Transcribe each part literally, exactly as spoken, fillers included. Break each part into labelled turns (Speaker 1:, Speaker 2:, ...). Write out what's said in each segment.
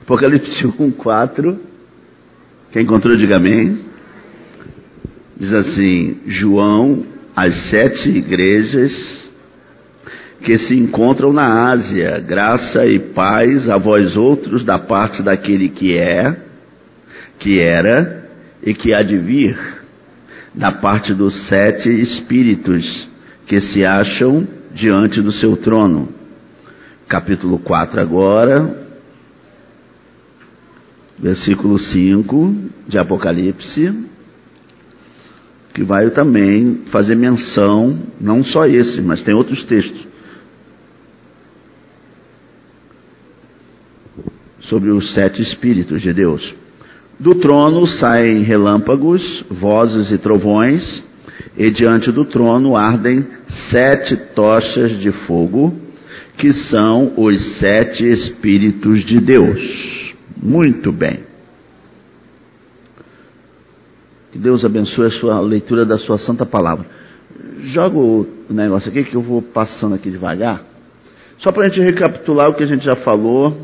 Speaker 1: Apocalipse um, quatro. Quem encontrou, diga amém. Diz assim: João, as sete igrejas que se encontram na Ásia, graça e paz a vós outros da parte daquele que é, que era e que há de vir, da parte dos sete espíritos que se acham diante do seu trono. Capítulo quatro agora, versículo cinco de Apocalipse, que vai também fazer menção, não só esse, mas tem outros textos, sobre os sete espíritos de Deus. Do trono saem relâmpagos, vozes e trovões, e diante do trono ardem sete tochas de fogo, que são os sete espíritos de Deus. Muito bem. Que Deus abençoe a sua leitura da sua santa palavra. Joga o negócio aqui que eu vou passando aqui devagar, só para a gente recapitular o que a gente já falou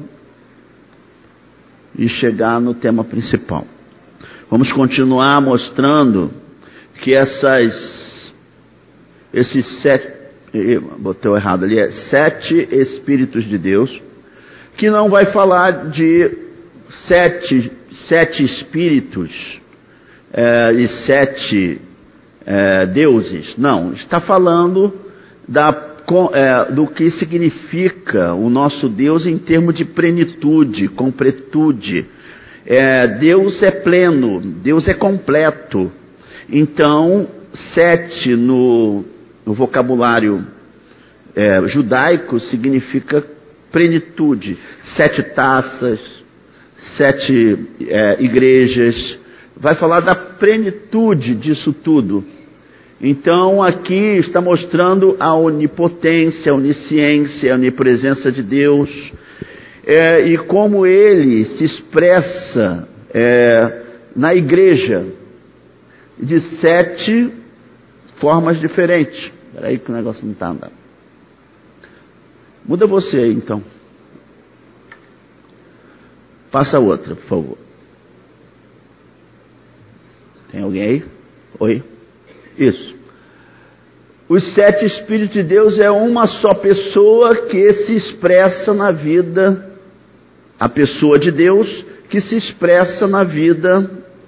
Speaker 1: e chegar no tema principal. Vamos continuar mostrando que essas, esses sete, botei errado ali, é sete Espíritos de Deus, que não vai falar de sete, sete Espíritos é, e sete é, deuses, não, está falando da É, do que significa o nosso Deus em termos de plenitude, completude. É, Deus é pleno, Deus é completo. Então, sete no, no vocabulário é, judaico significa plenitude. Sete taças, sete é, igrejas. Vai falar da plenitude disso tudo. Então aqui está mostrando a onipotência, a onisciência, a onipresença de Deus, é, e como Ele se expressa é, na igreja de sete formas diferentes. Espera aí que o negócio não está andando. Muda você aí então. Passa outra, por favor. Tem alguém aí? Oi? Isso. Os sete Espíritos de Deus é uma só pessoa que se expressa na vida, a pessoa de Deus que se expressa na vida,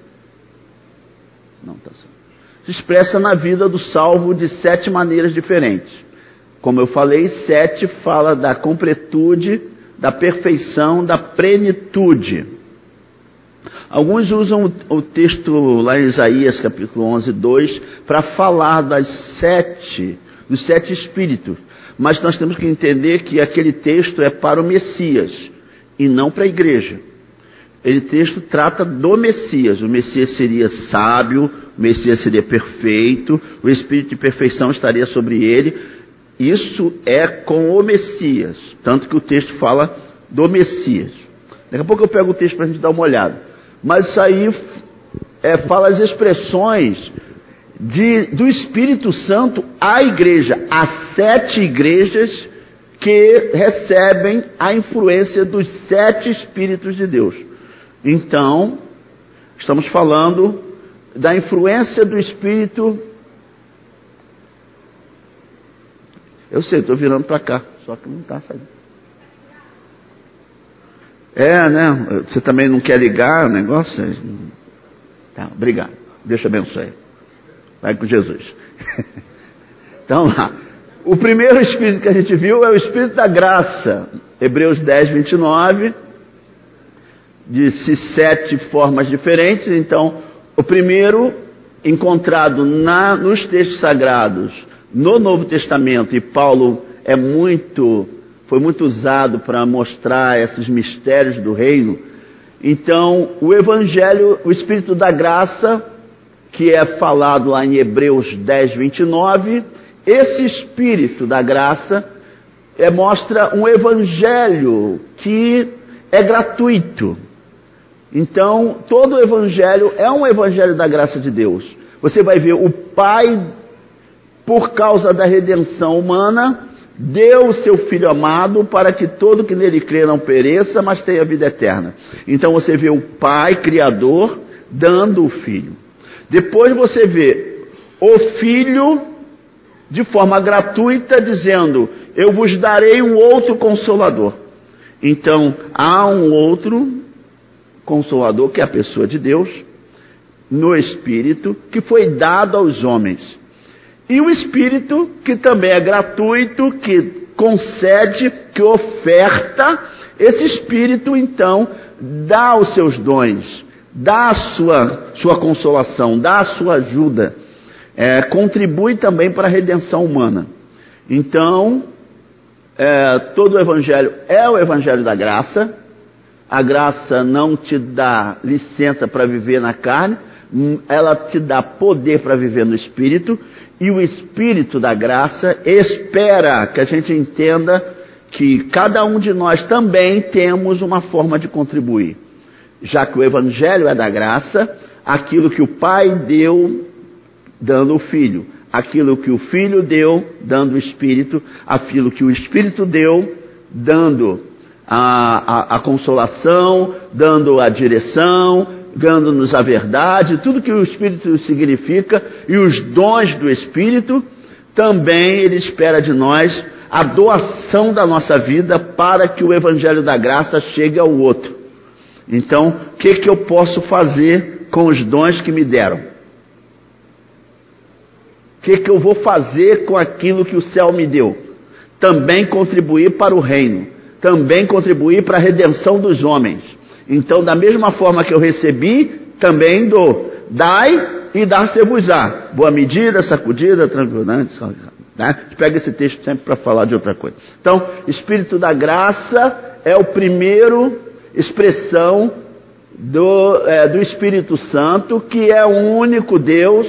Speaker 1: não está certo, se expressa na vida do salvo de sete maneiras diferentes. Como eu falei, sete fala da completude, da perfeição, da plenitude. Alguns usam o texto lá em Isaías capítulo onze, dois, para falar das sete, dos sete espíritos. Mas nós temos que entender que aquele texto é para o Messias e não para a igreja. Esse texto trata do Messias. O Messias seria sábio, o Messias seria perfeito, o Espírito de perfeição estaria sobre ele. Isso é com o Messias, tanto que o texto fala do Messias. Daqui a pouco eu pego o texto para a gente dar uma olhada. Mas isso aí é, fala as expressões de, do Espírito Santo à igreja, às sete igrejas que recebem a influência dos sete Espíritos de Deus. Então, estamos falando da influência do Espírito. Eu sei, estou virando para cá, só que não está saindo. É, né? Você também não quer ligar o negócio? Tá, obrigado. Deus te abençoe. Vai com Jesus. Então lá. O primeiro Espírito que a gente viu é o Espírito da graça. Hebreus dez, vinte e nove. Disse sete formas diferentes. Então, o primeiro encontrado na, nos textos sagrados, no Novo Testamento, e Paulo é muito... foi muito usado para mostrar esses mistérios do reino. Então, o Evangelho, o Espírito da Graça, que é falado lá em Hebreus dez, vinte e nove, esse Espírito da Graça é, mostra um Evangelho que é gratuito. Então, todo o Evangelho é um Evangelho da graça de Deus. Você vai ver o Pai, por causa da redenção humana, deu o seu Filho amado para que todo que nele crê não pereça, mas tenha vida eterna. Então você vê o Pai Criador dando o Filho. Depois você vê o Filho de forma gratuita dizendo: eu vos darei um outro Consolador. Então há um outro Consolador, que é a pessoa de Deus, no Espírito, que foi dado aos homens. E o Espírito, que também é gratuito, que concede, que oferta, esse Espírito então dá os seus dons, dá a sua, sua consolação, dá a sua ajuda, é, contribui também para a redenção humana. Então, é, todo o Evangelho é o Evangelho da graça. A graça não te dá licença para viver na carne, ela te dá poder para viver no Espírito. E o Espírito da graça espera que a gente entenda que cada um de nós também temos uma forma de contribuir. Já que o Evangelho é da graça, aquilo que o Pai deu, dando o Filho. Aquilo que o Filho deu, dando o Espírito. Aquilo que o Espírito deu, dando a, a, a consolação, dando a direção, dando-nos a verdade, tudo que o Espírito significa, e os dons do Espírito, também ele espera de nós a doação da nossa vida para que o Evangelho da graça chegue ao outro. Então, o que, que eu posso fazer com os dons que me deram? O que, que eu vou fazer com aquilo que o céu me deu? Também contribuir para o reino, também contribuir para a redenção dos homens. Então, da mesma forma que eu recebi, também dou. Dai e dar-se-vos-á. Boa medida, sacudida, transbordante. Né? A gente pega esse texto sempre para falar de outra coisa. Então, Espírito da graça é o primeiro expressão do, é, do Espírito Santo, que é o único Deus.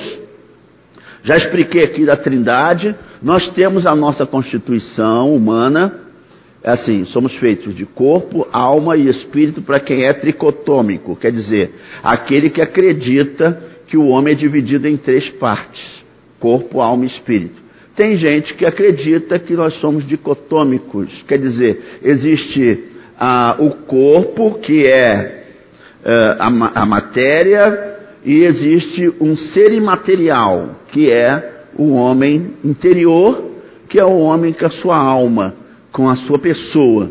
Speaker 1: Já expliquei aqui da Trindade. Nós temos a nossa constituição humana. É assim, somos feitos de corpo, alma e espírito para quem é tricotômico, quer dizer, aquele que acredita que o homem é dividido em três partes, corpo, alma e espírito. Tem gente que acredita que nós somos dicotômicos, quer dizer, existe ah, o corpo, que é ah, a, a matéria, e existe um ser imaterial, que é o homem interior, que é o homem com a sua alma, com a sua pessoa.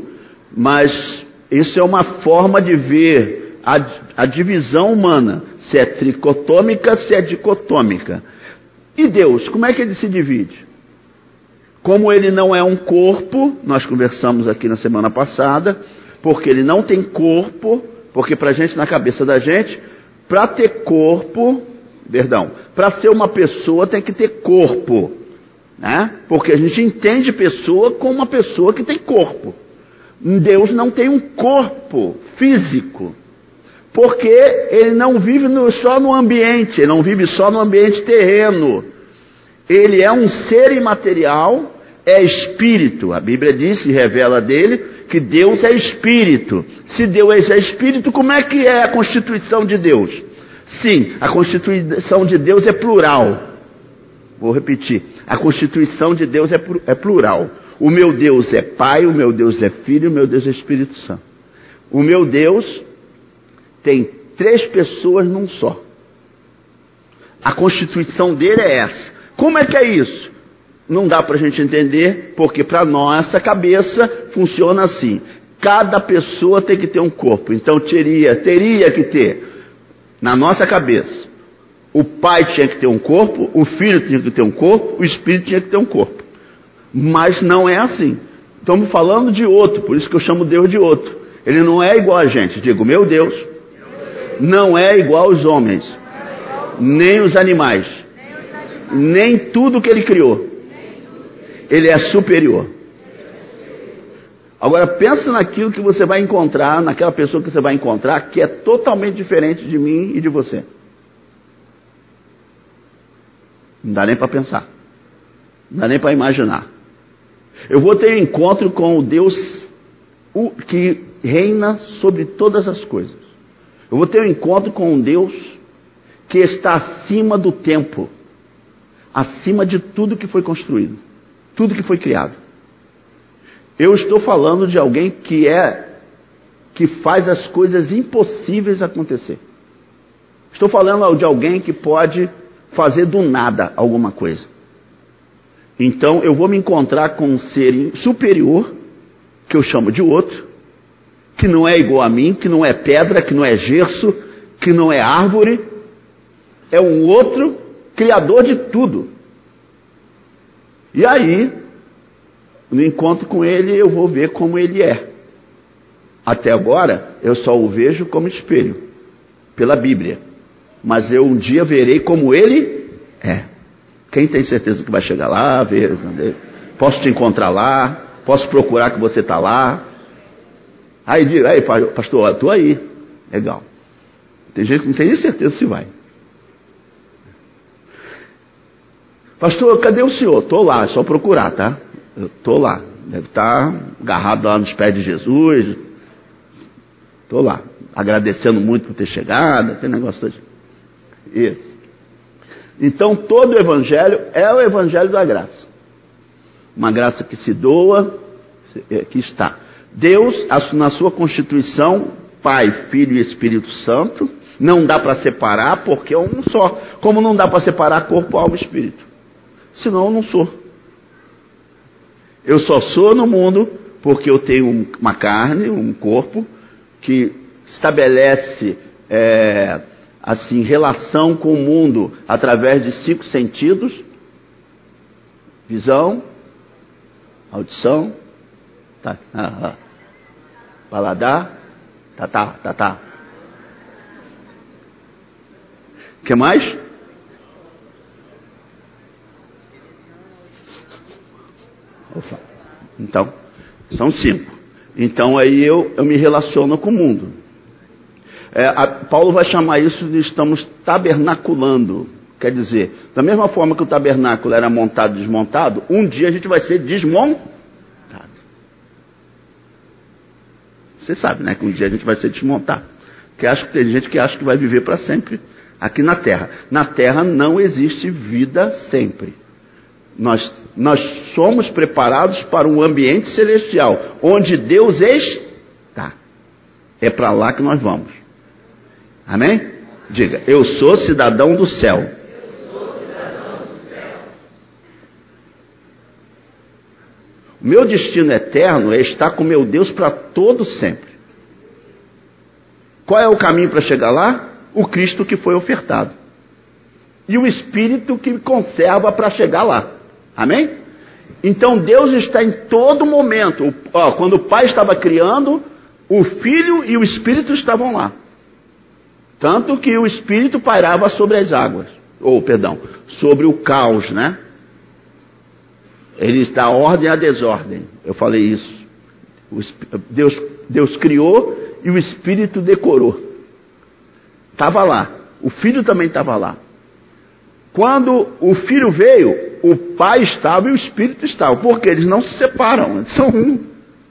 Speaker 1: Mas isso é uma forma de ver a, a divisão humana, se é tricotômica, se é dicotômica. E Deus, como é que ele se divide? Como ele não é um corpo, nós conversamos aqui na semana passada, porque ele não tem corpo, porque para a gente, na cabeça da gente, para ter corpo, perdão, para ser uma pessoa tem que ter corpo. Né? Porque a gente entende pessoa como uma pessoa que tem corpo. Deus não tem um corpo físico, porque ele não vive no, só no ambiente, ele não vive só no ambiente terreno. Ele é um ser imaterial, é espírito. A Bíblia diz e revela dele que Deus é espírito. Se Deus é espírito, como é que é a constituição de Deus? Sim, a constituição de Deus é plural. Vou repetir, a constituição de Deus é plural. O meu Deus é Pai, o meu Deus é Filho, o meu Deus é Espírito Santo. O meu Deus tem três pessoas num só. A constituição dele é essa. Como é que é isso? Não dá para a gente entender, porque para nossa cabeça funciona assim. Cada pessoa tem que ter um corpo. Então teria, teria que ter, na nossa cabeça, o Pai tinha que ter um corpo, o Filho tinha que ter um corpo, o Espírito tinha que ter um corpo. Mas não é assim. Estamos falando de outro, por isso que eu chamo Deus de outro. Ele não é igual a gente. Digo, meu Deus não é igual aos homens, nem os animais, nem tudo que ele criou. Ele é superior. Agora pensa naquilo que você vai encontrar, naquela pessoa que você vai encontrar, que é totalmente diferente de mim e de você. Não dá nem para pensar. Não dá nem para imaginar. Eu vou ter um encontro com o Deus que reina sobre todas as coisas. Eu vou ter um encontro com um Deus que está acima do tempo, acima de tudo que foi construído, tudo que foi criado. Eu estou falando de alguém que é, que faz as coisas impossíveis acontecer. Estou falando de alguém que pode fazer do nada alguma coisa. Então eu vou me encontrar com um ser superior, que eu chamo de outro, que não é igual a mim, que não é pedra, que não é gesso, que não é árvore, é um outro criador de tudo. E aí, no encontro com ele, eu vou ver como ele é. Até agora, eu só o vejo como espelho, pela Bíblia. Mas eu um dia verei como ele é. Quem tem certeza que vai chegar lá, ver, posso te encontrar lá, posso procurar que você está lá. Aí diz, aí, pastor, estou aí. Legal. Tem gente que não tem nem certeza se vai. Pastor, cadê o senhor? Estou lá, é só procurar, tá? Eu estou lá. Deve estar agarrado lá nos pés de Jesus. Estou lá. Agradecendo muito por ter chegado. Tem negócio de... Isso. Então todo o evangelho é o evangelho da graça. Uma graça que se doa, que está. Deus, na sua constituição, Pai, Filho e Espírito Santo, não dá para separar porque é um só. Como não dá para separar corpo, alma e espírito? Senão eu não sou. Eu só sou no mundo porque eu tenho uma carne, um corpo, que estabelece é, assim, relação com o mundo através de cinco sentidos: visão, audição, tá, ah, ah, paladar, tá, tá, tá, tá. O que mais? Então, são cinco. Então aí eu, eu me relaciono com o mundo. É, a, Paulo vai chamar isso de estamos tabernaculando. Quer dizer, da mesma forma que o tabernáculo era montado e desmontado, um dia a gente vai ser desmontado. Você sabe, né, que um dia a gente vai ser desmontado. Que acho que tem gente que acha que vai viver para sempre aqui na Terra. Na Terra não existe vida sempre. Nós, nós somos preparados para um ambiente celestial, onde Deus está. É para lá que nós vamos. Amém? Diga, eu sou cidadão do céu. Eu sou cidadão do céu. O meu destino eterno é estar com meu Deus para todo sempre. Qual é o caminho para chegar lá? O Cristo que foi ofertado. E o Espírito que me conserva para chegar lá. Amém? Então Deus está em todo momento. Ó, quando o Pai estava criando, o Filho e o Espírito estavam lá. Tanto que o Espírito pairava sobre as águas. Ou, perdão, sobre o caos, né? Ele está ordem à desordem. Eu falei isso. Deus, Deus criou e o Espírito decorou. Estava lá. O Filho também estava lá. Quando o Filho veio, o Pai estava e o Espírito estava. Porque eles não se separam, eles são um.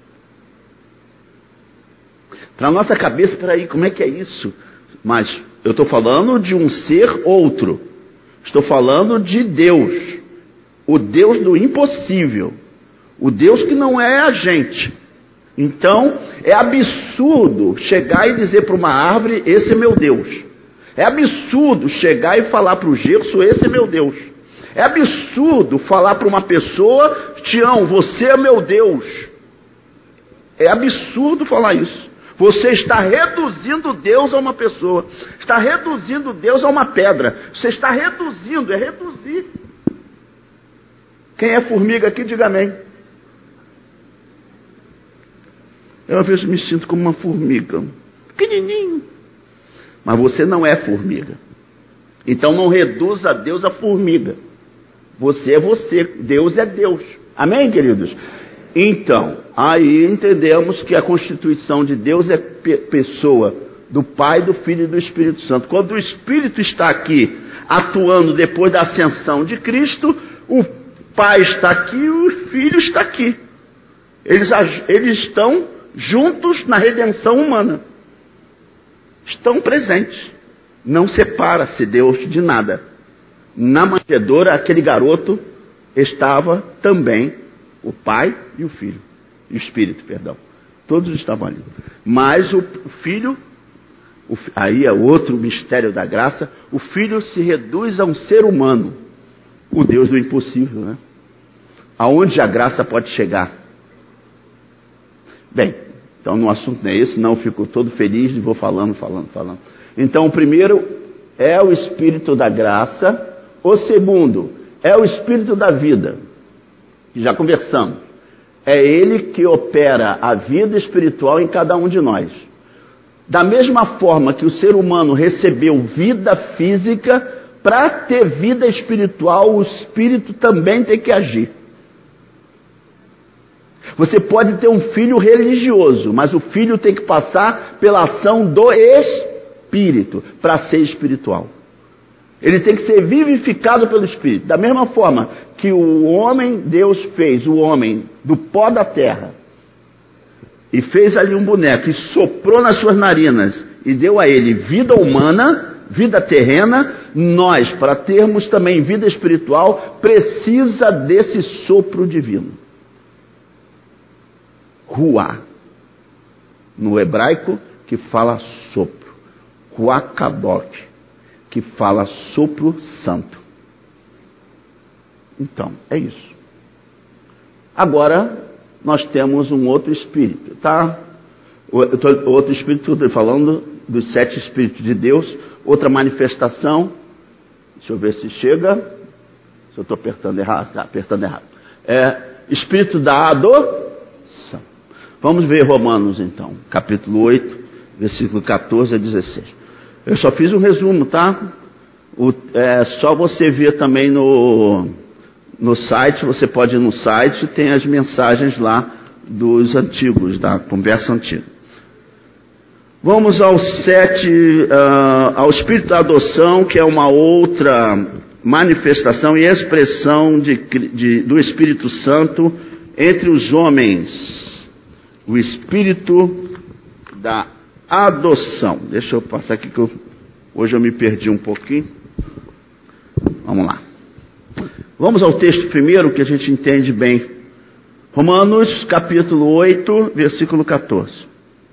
Speaker 1: Para a nossa cabeça, peraí, como é que é isso? Mas eu estou falando de um ser outro. Estou falando de Deus. O Deus do impossível. O Deus que não é a gente. Então, é absurdo chegar e dizer para uma árvore, esse é meu Deus. É absurdo chegar e falar para o gesso, esse é meu Deus. É absurdo falar para uma pessoa, Tião, você é meu Deus. É absurdo falar isso. Você está reduzindo Deus a uma pessoa. Está reduzindo Deus a uma pedra. Você está reduzindo, é reduzir. Quem é formiga aqui, diga amém. Eu às vezes me sinto como uma formiga. Pequenininho. Mas você não é formiga. Então não reduza Deus a formiga. Você é você. Deus é Deus. Amém, queridos? Então, aí entendemos que a constituição de Deus é pe- pessoa do Pai, do Filho e do Espírito Santo. Quando o Espírito está aqui atuando depois da ascensão de Cristo, o Pai está aqui e o Filho está aqui. Eles, eles estão juntos na redenção humana. Estão presentes. Não separa-se Deus de nada. Na manjedoura, aquele garoto estava também o Pai e o Filho. Espírito, perdão. Todos estavam ali. Mas o Filho, o, aí é outro mistério da graça, o Filho se reduz a um ser humano, o Deus do impossível, né? Aonde a graça pode chegar? Bem, então no assunto não é esse, não, eu fico todo feliz e vou falando, falando, falando. Então o primeiro é o Espírito da graça, o segundo é o Espírito da vida, que já conversamos. É Ele que opera a vida espiritual em cada um de nós. Da mesma forma que o ser humano recebeu vida física, para ter vida espiritual, o Espírito também tem que agir. Você pode ter um filho religioso, mas o filho tem que passar pela ação do Espírito para ser espiritual. Ele tem que ser vivificado pelo Espírito. Da mesma forma que o homem, Deus fez o homem do pó da terra e fez ali um boneco e soprou nas suas narinas e deu a ele vida humana, vida terrena, nós, para termos também vida espiritual, precisa desse sopro divino. Ruá, no hebraico, que fala sopro. Ruakadok, que fala sopro santo. Então, é isso. Agora, nós temos um outro espírito, tá? Outro espírito, estou falando dos sete espíritos de Deus, outra manifestação. Deixa eu ver se chega. Se eu estou apertando errado, tá, apertando errado. É, espírito da adoção. Vamos ver Romanos, então, capítulo oito, versículo catorze a dezesseis. Eu só fiz um resumo, tá? O, é só você ver também no, no site, você pode ir no site, tem as mensagens lá dos antigos, da conversa antiga. Vamos ao sete, uh, ao Espírito da adoção, que é uma outra manifestação e expressão de, de, do Espírito Santo entre os homens. O Espírito da adoção. Deixa eu passar aqui que eu, hoje eu me perdi um pouquinho. Vamos lá. Vamos ao texto primeiro que a gente entende bem. Romanos capítulo oito, versículo catorze.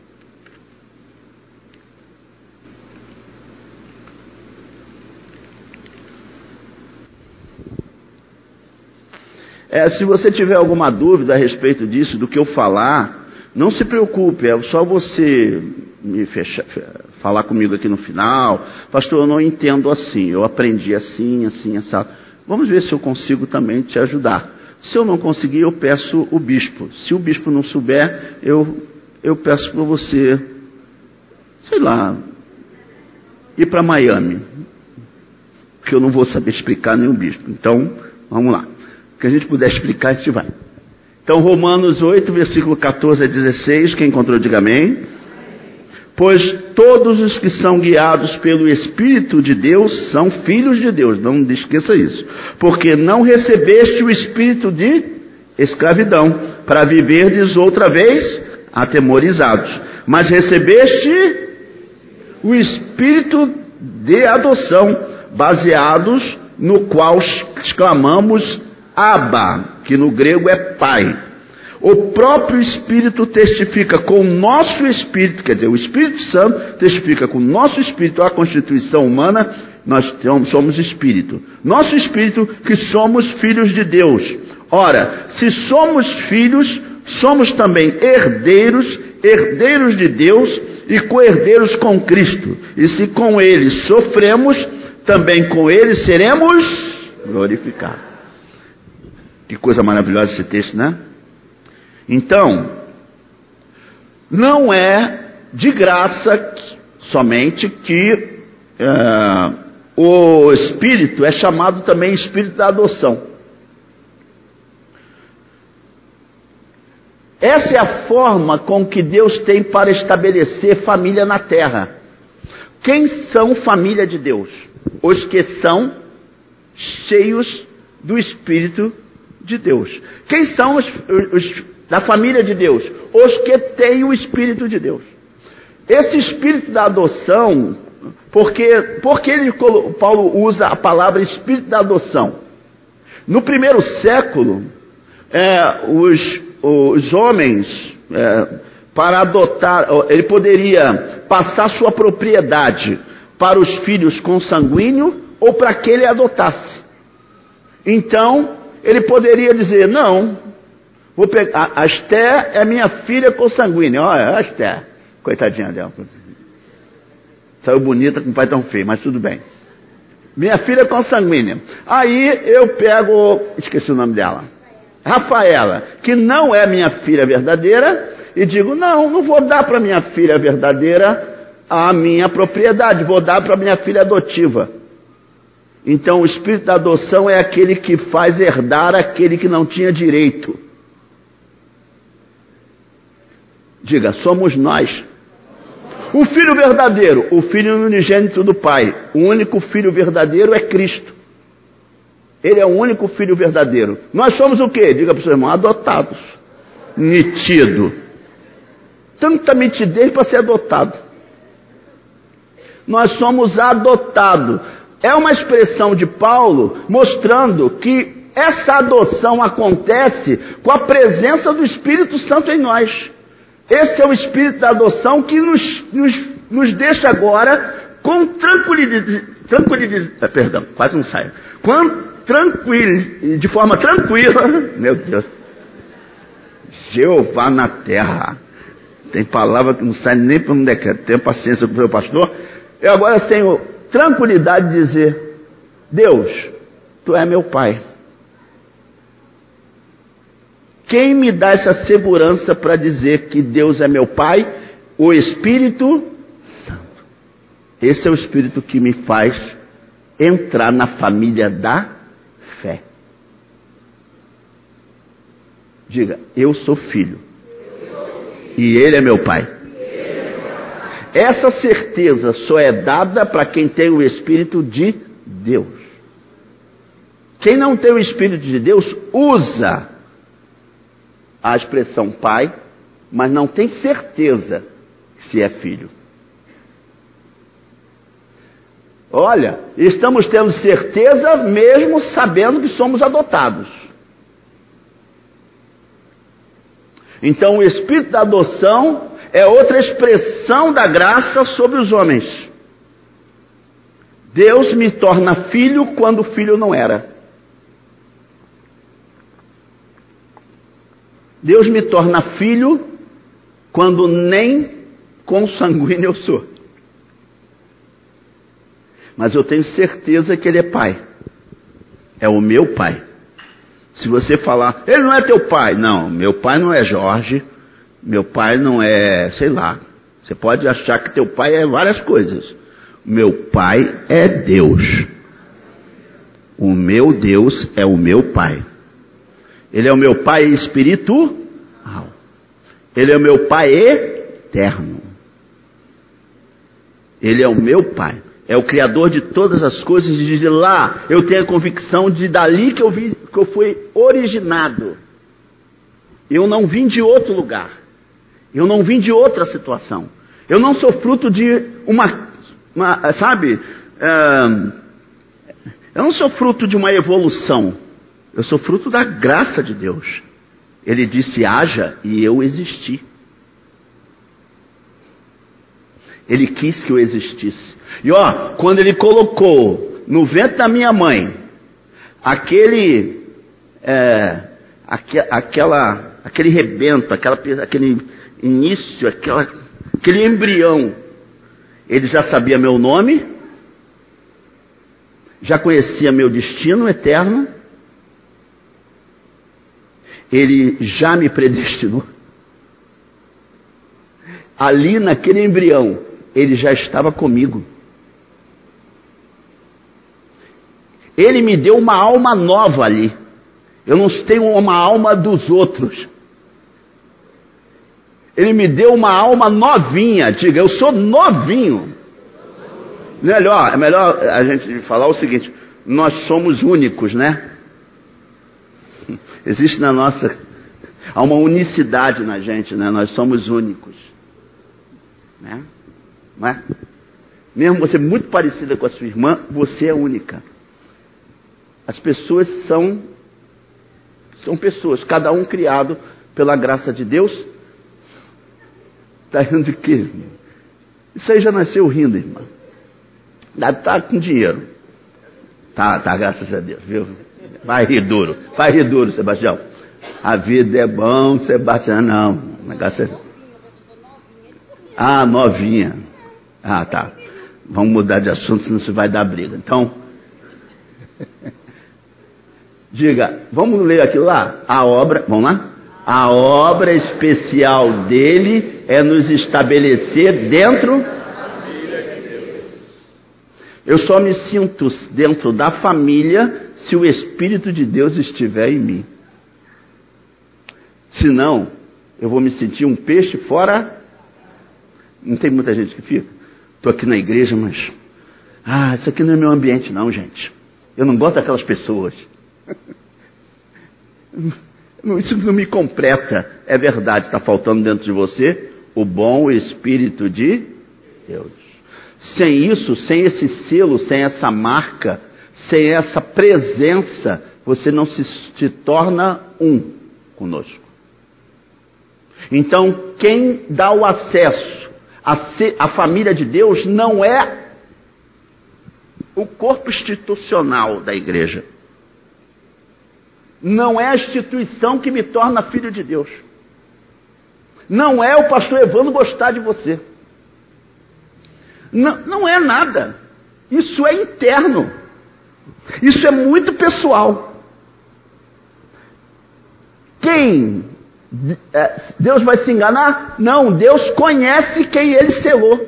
Speaker 1: É, se você tiver alguma dúvida a respeito disso, do que eu falar, não se preocupe, é só você me fechar, falar comigo aqui no final. Pastor, eu não entendo assim, eu aprendi assim, assim, assim. Vamos ver se eu consigo também te ajudar. Se eu não conseguir, eu peço o bispo. Se o bispo não souber, eu, eu peço para você, sei lá, ir para Miami. Porque eu não vou saber explicar nem o bispo. Então, vamos lá. O que a gente puder explicar, a gente vai. Então, Romanos oito, versículo catorze a dezesseis, quem encontrou, diga amém. Pois todos os que são guiados pelo Espírito de Deus são filhos de Deus, não esqueça isso. Porque não recebeste o espírito de escravidão, para viverdes outra vez atemorizados, mas recebeste o espírito de adoção, baseados no qual exclamamos Abba, que no grego é Pai. O próprio Espírito testifica com o nosso Espírito, quer dizer, o Espírito Santo testifica com o nosso Espírito, a constituição humana, nós somos Espírito. Nosso Espírito que somos filhos de Deus. Ora, se somos filhos, somos também herdeiros, herdeiros de Deus e co-herdeiros com Cristo. E se com Ele sofremos, também com Ele seremos glorificados. Que coisa maravilhosa esse texto, né? Então, não é de graça somente que uh, o Espírito é chamado também Espírito da adoção. Essa é a forma com que Deus tem para estabelecer família na terra. Quem são família de Deus? Os que são cheios do Espírito de Deus. Quem são os, os da família de Deus? Os que têm o Espírito de Deus. Esse Espírito da adoção, porque, porque ele, Paulo usa a palavra Espírito da adoção? No primeiro século, é, os, os homens, é, para adotar, ele poderia passar sua propriedade para os filhos consanguíneos ou para que ele adotasse. Então, ele poderia dizer, não, vou pegar, a Esther é minha filha consanguínea. Olha, a Esther, coitadinha dela. Saiu bonita com o pai tão feio, mas tudo bem. Minha filha consanguínea. Aí eu pego, esqueci o nome dela, Rafaela, que não é minha filha verdadeira, e digo, não, não vou dar para minha filha verdadeira a minha propriedade, vou dar para minha filha adotiva. Então o espírito da adoção é aquele que faz herdar aquele que não tinha direito. Diga, somos nós. O filho verdadeiro, o filho unigênito do Pai, o único filho verdadeiro é Cristo. Ele é o único filho verdadeiro. Nós somos o quê? Diga para o seu irmão, adotados. Nitido. Tanta nitidez para ser adotado. Nós somos adotados. É uma expressão de Paulo mostrando que essa adoção acontece com a presença do Espírito Santo em nós. Esse é o espírito da adoção que nos, nos, nos deixa agora com tranquilidade, tranquilidade, perdão, quase não sai, com tranquil, de forma tranquila, meu Deus, Jeová na terra, tem palavra que não sai nem para um decreto, tenha paciência com o meu pastor, eu agora tenho tranquilidade de dizer, Deus, Tu é meu Pai. Quem me dá essa segurança para dizer que Deus é meu Pai? O Espírito Santo. Esse é o Espírito que me faz entrar na família da fé. Diga, eu sou filho. E Ele é meu Pai. Essa certeza só é dada para quem tem o Espírito de Deus. Quem não tem o Espírito de Deus usa a expressão pai, mas não tem certeza se é filho. Olha, estamos tendo certeza mesmo sabendo que somos adotados. Então o espírito da adoção é outra expressão da graça sobre os homens. Deus me torna filho quando filho não era. Deus me torna filho quando nem consanguíneo eu sou. Mas eu tenho certeza que Ele é Pai. É o meu Pai. Se você falar, Ele não é teu pai. Não, meu pai não é Jorge. Meu pai não é, sei lá. Você pode achar que teu pai é várias coisas. Meu pai é Deus. O meu Deus é o meu Pai. Ele é o meu Pai espiritual. Ele é o meu Pai eterno. Ele é o meu Pai. É o Criador de todas as coisas. E de lá eu tenho a convicção de dali que eu, vi, que eu fui originado. Eu não vim de outro lugar. Eu não vim de outra situação. Eu não sou fruto de uma, uma sabe? Uh, eu não sou fruto de uma evolução. Eu sou fruto da graça de Deus. Ele disse, haja, e eu existi. Ele quis que eu existisse. E ó, quando Ele colocou no ventre da minha mãe, aquele, é, aqu, aquela, aquele rebento, aquela, aquele início, aquela, aquele embrião, Ele já sabia meu nome, já conhecia meu destino eterno, Ele já me predestinou. Ali naquele embrião, Ele já estava comigo. Ele me deu uma alma nova ali. Eu não tenho uma alma dos outros. Ele me deu uma alma novinha. Diga, eu sou novinho. Melhor, é melhor a gente falar o seguinte, nós somos únicos, né? Existe na nossa, há uma unicidade na gente, né? Nós somos únicos, né? Não é? Mesmo você muito parecida com a sua irmã, você é única. As pessoas são, são pessoas, cada um criado pela graça de Deus. Está rindo de quê, irmão? Isso aí já nasceu rindo, irmão. Deve estar com dinheiro. Tá, tá, graças a Deus, viu? Vai rir duro, vai rir duro, Sebastião. A vida é bom, Sebastião, não. O negócio é... Ah, novinha. Ah, tá. Vamos mudar de assunto, senão você vai dar briga. Então, diga, vamos ler aquilo lá? A obra, vamos lá? A obra especial dele é nos estabelecer dentro. Eu só me sinto dentro da família se o Espírito de Deus estiver em mim. Senão, eu vou me sentir um peixe fora. Não tem muita gente que fica? Estou aqui na igreja, mas... Ah, isso aqui não é meu ambiente não, gente. Eu não gosto daquelas pessoas. Isso não me completa. É verdade, está faltando dentro de você o bom Espírito de Deus. Sem isso, sem esse selo, sem essa marca, sem essa presença, você não se, se torna um conosco. Então, quem dá o acesso à, à família de Deus não é o corpo institucional da igreja. Não é a instituição que me torna filho de Deus. Não é o pastor Evandro gostar de você. Não, não é nada. Isso é interno. Isso é muito pessoal. Quem? Deus vai se enganar? Não, Deus conhece quem Ele selou.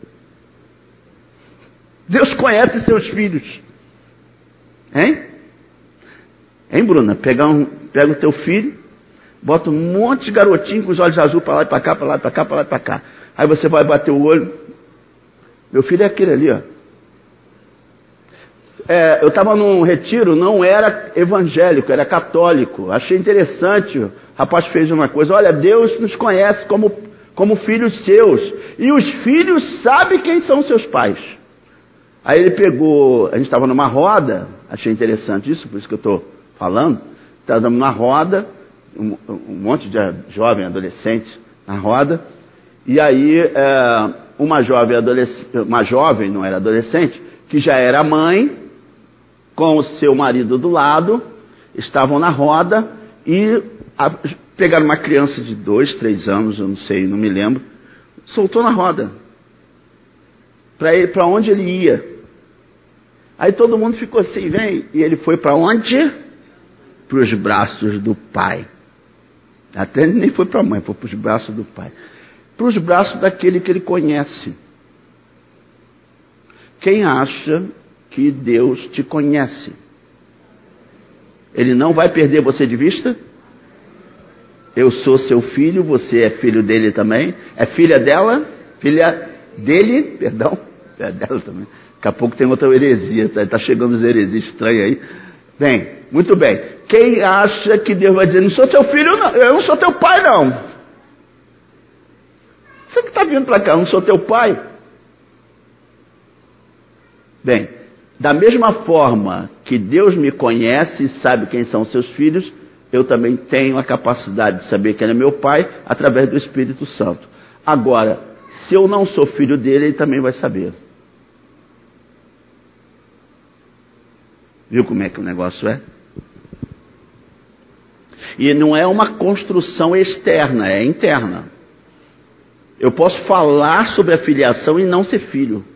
Speaker 1: Deus conhece seus filhos. Hein? Hein, Bruna? Pega, um, pega o teu filho, bota um monte de garotinho com os olhos azuis para lá e para cá, para lá e para cá, para lá e para cá. Aí você vai bater o olho. Meu filho é aquele ali, ó. É, eu estava num retiro, não era evangélico, era católico. Achei interessante. O rapaz fez uma coisa. Olha, Deus nos conhece como, como filhos seus. E os filhos sabem quem são seus pais. Aí ele pegou, a gente estava numa roda, achei interessante isso, por isso que eu estou falando. Estava numa roda, um, um monte de jovem, adolescente na roda. E aí, é, uma jovem, adolescente, uma jovem, não era adolescente, que já era mãe, com o seu marido do lado, estavam na roda e a, pegaram uma criança de dois, três anos, eu não sei, não me lembro, soltou na roda. Para onde ele ia. Aí todo mundo ficou assim, vem. E ele foi para onde? Para os braços do pai. Até ele nem foi para a mãe, foi para os braços do pai. Para os braços daquele que ele conhece. Quem acha que Deus te conhece? Ele não vai perder você de vista? Eu sou seu filho, você é filho dele também. É filha dela? Filha dele? Perdão. É dela também. Daqui a pouco tem outra heresia. Está chegando as heresias estranhas aí. Bem, muito bem. Quem acha que Deus vai dizer, não sou teu filho, não. Eu não sou teu pai, não. Você que está vindo para cá, eu não sou teu pai. Bem, da mesma forma que Deus me conhece e sabe quem são seus filhos, eu também tenho a capacidade de saber quem é meu pai através do Espírito Santo. Agora, se eu não sou filho dele, ele também vai saber. Viu como é que o negócio é? E não é uma construção externa, é interna. Eu posso falar sobre a filiação e não ser filho.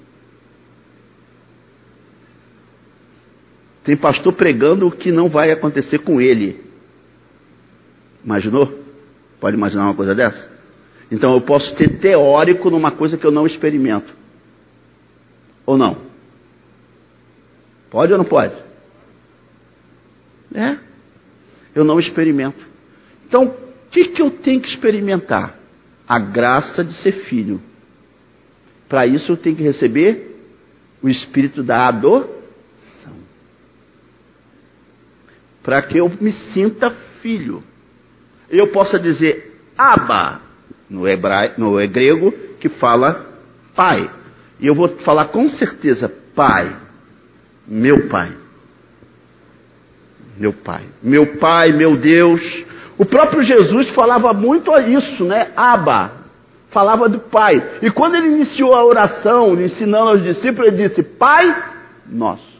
Speaker 1: Tem pastor pregando o que não vai acontecer com ele. Imaginou? Pode imaginar uma coisa dessa? Então eu posso ter teórico numa coisa que eu não experimento. Ou não? Pode ou não pode? É. Eu não experimento. Então, o que, que eu tenho que experimentar? A graça de ser filho. Para isso eu tenho que receber o espírito da adoção. Para que eu me sinta filho. Eu possa dizer Abba, no, hebraico, no grego, que fala pai. E eu vou falar com certeza, pai, meu pai. Meu pai. Meu pai, meu Deus, O próprio Jesus falava muito a isso, né? Abba, falava do Pai. E quando ele iniciou a oração, ensinando aos discípulos, ele disse, Pai nosso.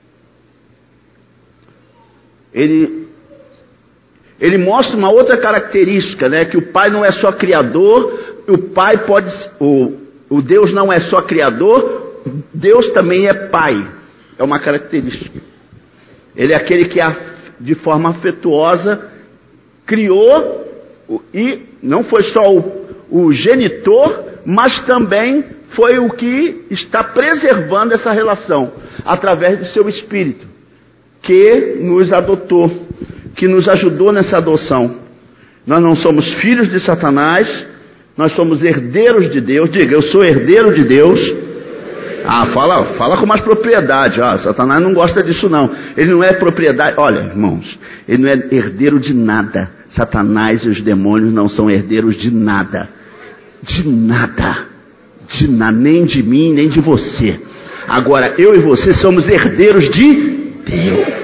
Speaker 1: Ele, ele mostra uma outra característica, né? Que o Pai não é só criador, o Pai pode, o, o Deus não é só criador, Deus também é Pai. É uma característica. Ele é aquele que, de forma afetuosa, criou, e não foi só o, o genitor, mas também foi o que está preservando essa relação, através do seu Espírito, que nos adotou, que nos ajudou nessa adoção. Nós não somos filhos de Satanás, nós somos herdeiros de Deus. Diga, eu sou herdeiro de Deus. Ah, fala, fala com mais propriedade. Ah, Satanás não gosta disso não. Ele não é propriedade. Olha, irmãos, ele não é herdeiro de nada. Satanás e os demônios não são herdeiros de nada. De nada. De nada, nem de mim, nem de você. Agora, eu e você somos herdeiros de Deus.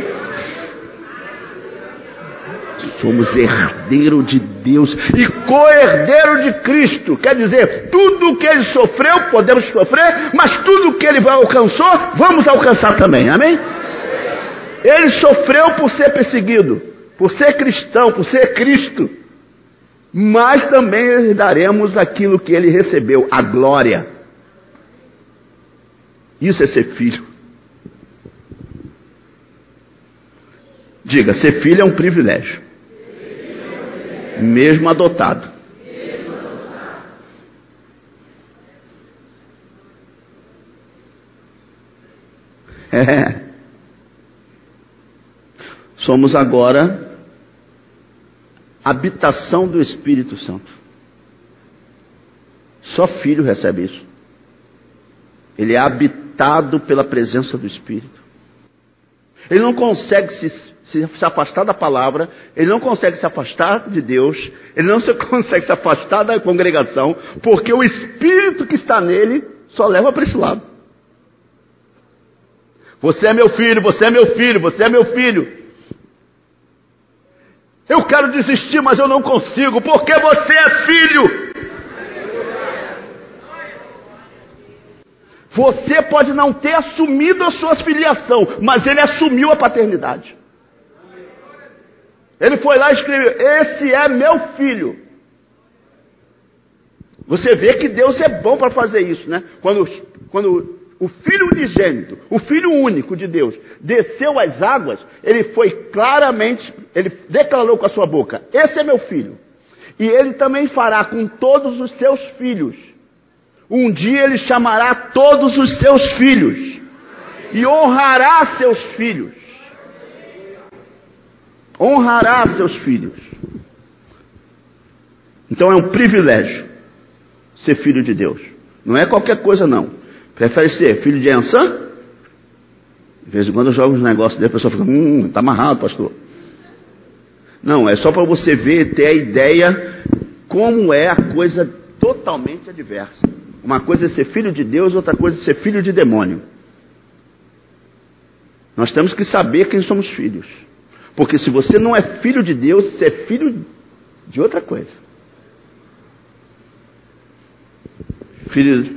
Speaker 1: Somos herdeiro de Deus e co-herdeiro de Cristo. Quer dizer, tudo que ele sofreu, podemos sofrer, mas tudo que ele alcançou, vamos alcançar também. Amém? Ele sofreu por ser perseguido, por ser cristão, por ser Cristo. Mas também herdaremos aquilo que ele recebeu, a glória. Isso é ser filho. Diga, ser filho é um privilégio. Mesmo adotado. É. Somos agora habitação do Espírito Santo. Só filho recebe isso. Ele é habitado pela presença do Espírito. Ele não consegue se, se, se afastar da palavra, ele não consegue se afastar de Deus, ele não se, consegue se afastar da congregação, porque o Espírito que está nele só leva para esse lado. Você é meu filho, você é meu filho, você é meu filho. Eu quero desistir, mas eu não consigo, porque você é filho. Você pode não ter assumido a sua filiação, mas ele assumiu a paternidade. Ele foi lá e escreveu, esse é meu filho. Você vê que Deus é bom para fazer isso, né? Quando, quando o Filho unigênito, o Filho único de Deus, desceu às águas, ele foi claramente, ele declarou com a sua boca, esse é meu filho. E ele também fará com todos os seus filhos. Um dia ele chamará todos os seus filhos e honrará seus filhos. Honrará seus filhos. Então é um privilégio ser filho de Deus. Não é qualquer coisa não. Prefere ser filho de Ançã? De vez em quando eu jogo uns negócios dele, a pessoa fica, hum, está amarrado, pastor. Não, é só para você ver, ter a ideia como é a coisa totalmente adversa. Uma coisa é ser filho de Deus, outra coisa é ser filho de demônio. Nós temos que saber quem somos filhos. Porque se você não é filho de Deus, você é filho de outra coisa. Filho,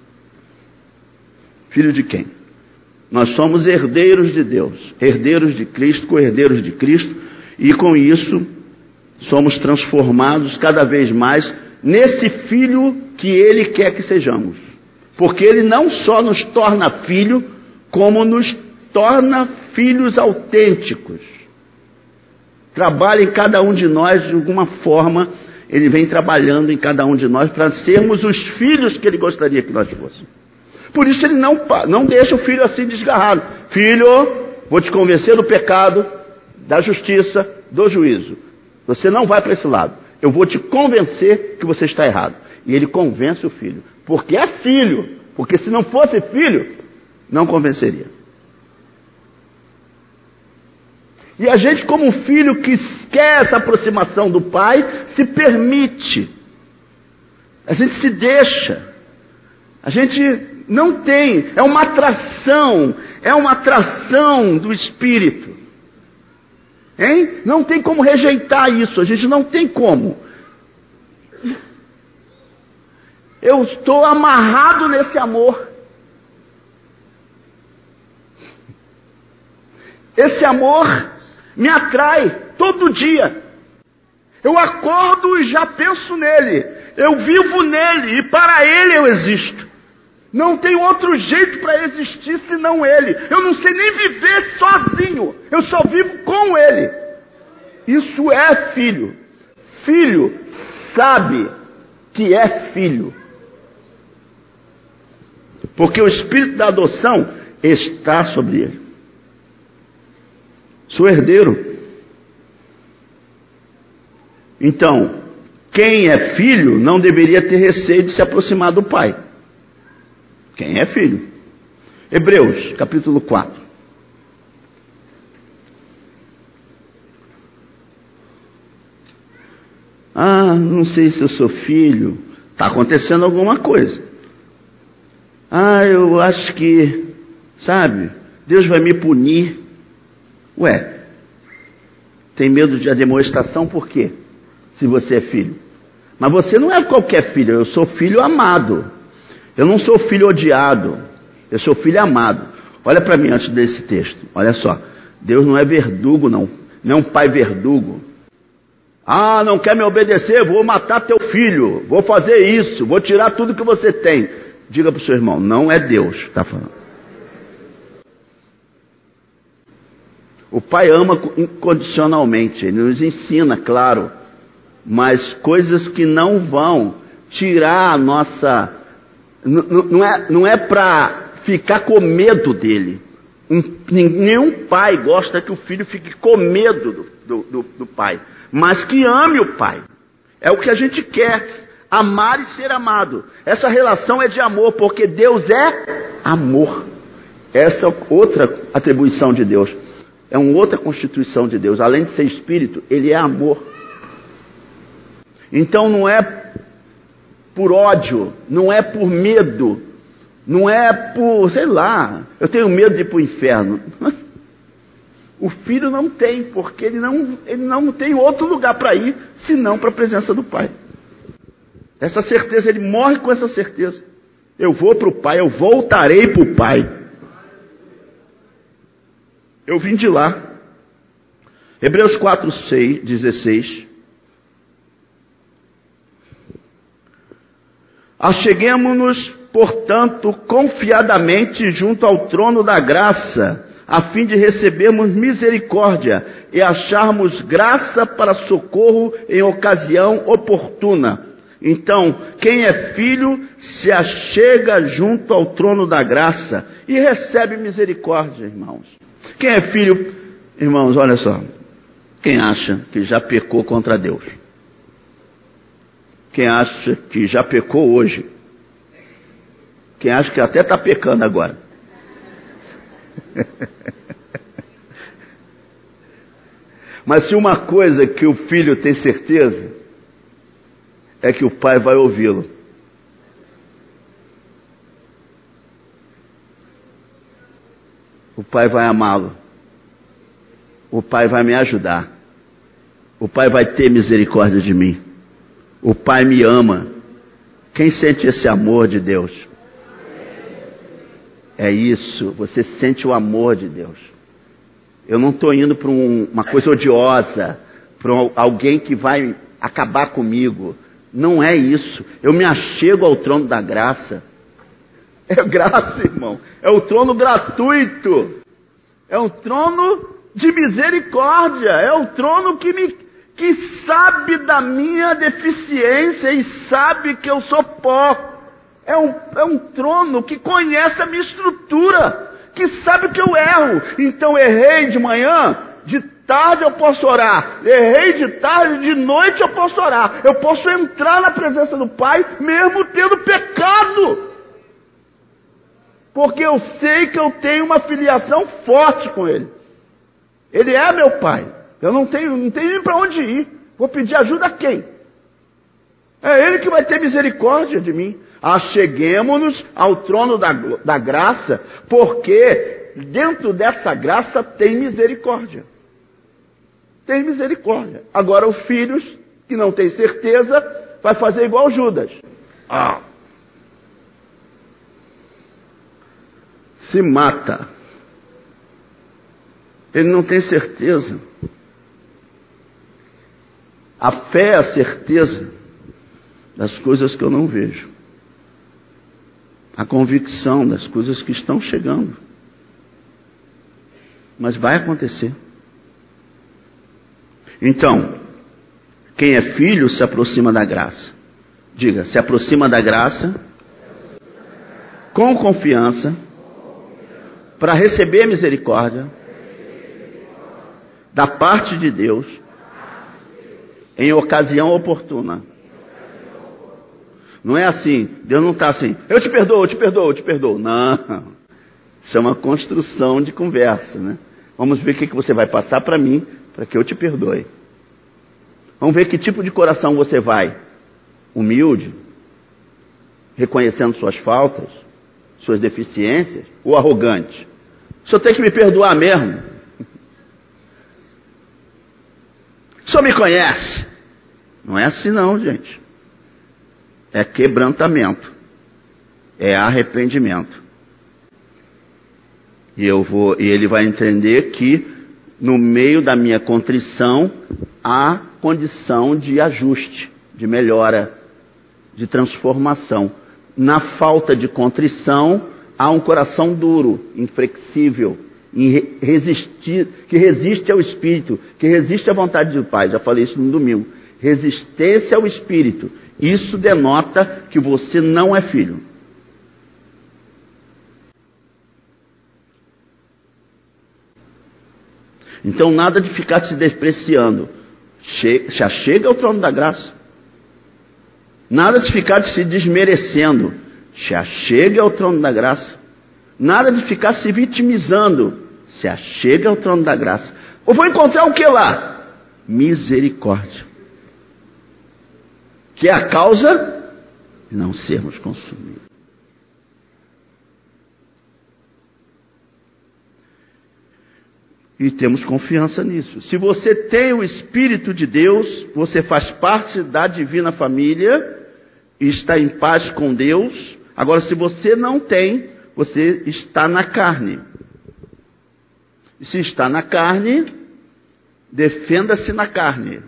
Speaker 1: filho de quem? Nós somos herdeiros de Deus, herdeiros de Cristo, co-herdeiros de Cristo, e com isso somos transformados cada vez mais nesse filho que Ele quer que sejamos. Porque Ele não só nos torna filho, como nos torna filhos autênticos. Trabalha em cada um de nós de alguma forma, Ele vem trabalhando em cada um de nós para sermos os filhos que Ele gostaria que nós fôssemos. Por isso Ele não, não deixa o filho assim desgarrado. Filho, vou te convencer do pecado, da justiça, do juízo. Você não vai para esse lado. Eu vou te convencer que você está errado. E ele convence o filho. Porque é filho. Porque se não fosse filho, não convenceria. E a gente, como um filho que quer essa aproximação do pai, se permite. A gente se deixa. A gente não tem. É uma atração. É uma atração do espírito. Hein? Não tem como rejeitar isso, a gente não tem como. Eu estou amarrado nesse amor. Esse amor me atrai todo dia. Eu acordo e já penso nele. Eu vivo nele e para ele eu existo. Não tem outro jeito para existir senão ele. Eu não sei nem viver sozinho. Eu só vivo com ele. Isso é filho. Filho sabe que é filho. Porque o espírito da adoção está sobre ele. Sou herdeiro. Então, quem é filho não deveria ter receio de se aproximar do pai. Quem é filho? Hebreus, capítulo quatro. Ah, não sei se eu sou filho. Está acontecendo alguma coisa. Ah, eu acho que, sabe, Deus vai me punir. Ué, tem medo de ademoestação por quê? Se você é filho. Mas você não é qualquer filho, eu sou filho amado. Eu não sou filho odiado, eu sou filho amado. Olha para mim antes desse texto, olha só. Deus não é verdugo não, não é um pai verdugo. Ah, não quer me obedecer, vou matar teu filho, vou fazer isso, vou tirar tudo que você tem. Diga para o seu irmão, não é Deus que está falando. O pai ama incondicionalmente, ele nos ensina, claro, mas coisas que não vão tirar a nossa... Não, não é, não é para ficar com medo dele. Um, nenhum pai gosta que o filho fique com medo do, do, do pai, mas que ame o pai. É o que a gente quer, amar e ser amado. Essa relação é de amor, porque Deus é amor. Essa é outra atribuição de Deus. É uma outra constituição de Deus. Além de ser espírito, ele é amor. Então não é por ódio, não é por medo, não é por, sei lá, eu tenho medo de ir para o inferno. O filho não tem, porque ele não, ele não tem outro lugar para ir, senão para a presença do pai. Essa certeza, ele morre com essa certeza. Eu vou para o pai, eu voltarei para o pai. Eu vim de lá. Hebreus quatro, seis, dezesseis. Acheguemo-nos, portanto, confiadamente junto ao trono da graça, a fim de recebermos misericórdia e acharmos graça para socorro em ocasião oportuna. Então, quem é filho se achega junto ao trono da graça e recebe misericórdia, irmãos. Quem é filho, irmãos, olha só, quem acha que já pecou contra Deus? Quem acha que já pecou hoje? Quem acha que até está pecando agora? Mas se uma coisa que o filho tem certeza, é que o pai vai ouvi-lo. O pai vai amá-lo. O pai vai me ajudar. O pai vai ter misericórdia de mim. O pai me ama. Quem sente esse amor de Deus? É isso, você sente o amor de Deus. Eu não estou indo para um, uma coisa odiosa, para um, alguém que vai acabar comigo. Não é isso. Eu me achego ao trono da graça. É graça, irmão. É o trono gratuito. É um trono de misericórdia. É o trono que me que sabe da minha deficiência e sabe que eu sou pó. É um, é um trono que conhece a minha estrutura, que sabe que eu erro. Então errei de manhã, de tarde eu posso orar. Errei de tarde, de noite eu posso orar. Eu posso entrar na presença do Pai, mesmo tendo pecado. Porque eu sei que eu tenho uma filiação forte com Ele. Ele é meu Pai. Eu não tenho, não tenho nem para onde ir. Vou pedir ajuda a quem? É Ele que vai ter misericórdia de mim. Acheguemo-nos ao trono da, da graça, porque dentro dessa graça tem misericórdia. tem misericórdia. Agora os filhos, que não têm certeza, vai fazer igual Judas. Ah. Se mata. Ele não tem certeza. A fé é a certeza das coisas que eu não vejo. A convicção das coisas que estão chegando. Mas vai acontecer. Então, quem é filho se aproxima da graça. Diga, se aproxima da graça com confiança para receber misericórdia da parte de Deus em ocasião oportuna. Não é assim, Deus não está assim, eu te perdoo, eu te perdoo, eu te perdoo. Não, isso é uma construção de conversa, né? Vamos ver o que você vai passar para mim, para que eu te perdoe. Vamos ver que tipo de coração você vai. Humilde, reconhecendo suas faltas, suas deficiências, ou arrogante? O senhor tem que me perdoar mesmo. O senhor me conhece. Não é assim não, gente. É quebrantamento. É arrependimento. E eu vou, e ele vai entender que no meio da minha contrição há condição de ajuste, de melhora, de transformação. Na falta de contrição há um coração duro, inflexível, resistir, que resiste ao Espírito, que resiste à vontade do Pai. Já falei isso no domingo. Resistência ao Espírito. Isso denota que você não é filho. Então nada de ficar se despreciando. Che- já chega ao trono da graça. Nada de ficar se desmerecendo. Já chega ao trono da graça. Nada de ficar se vitimizando. Se achega ao trono da graça. Eu vou encontrar o que lá? Misericórdia. Que é a causa de não sermos consumidos. E temos confiança nisso. Se você tem o Espírito de Deus, você faz parte da divina família e está em paz com Deus. Agora, se você não tem, você está na carne. E se está na carne, defenda-se na carne.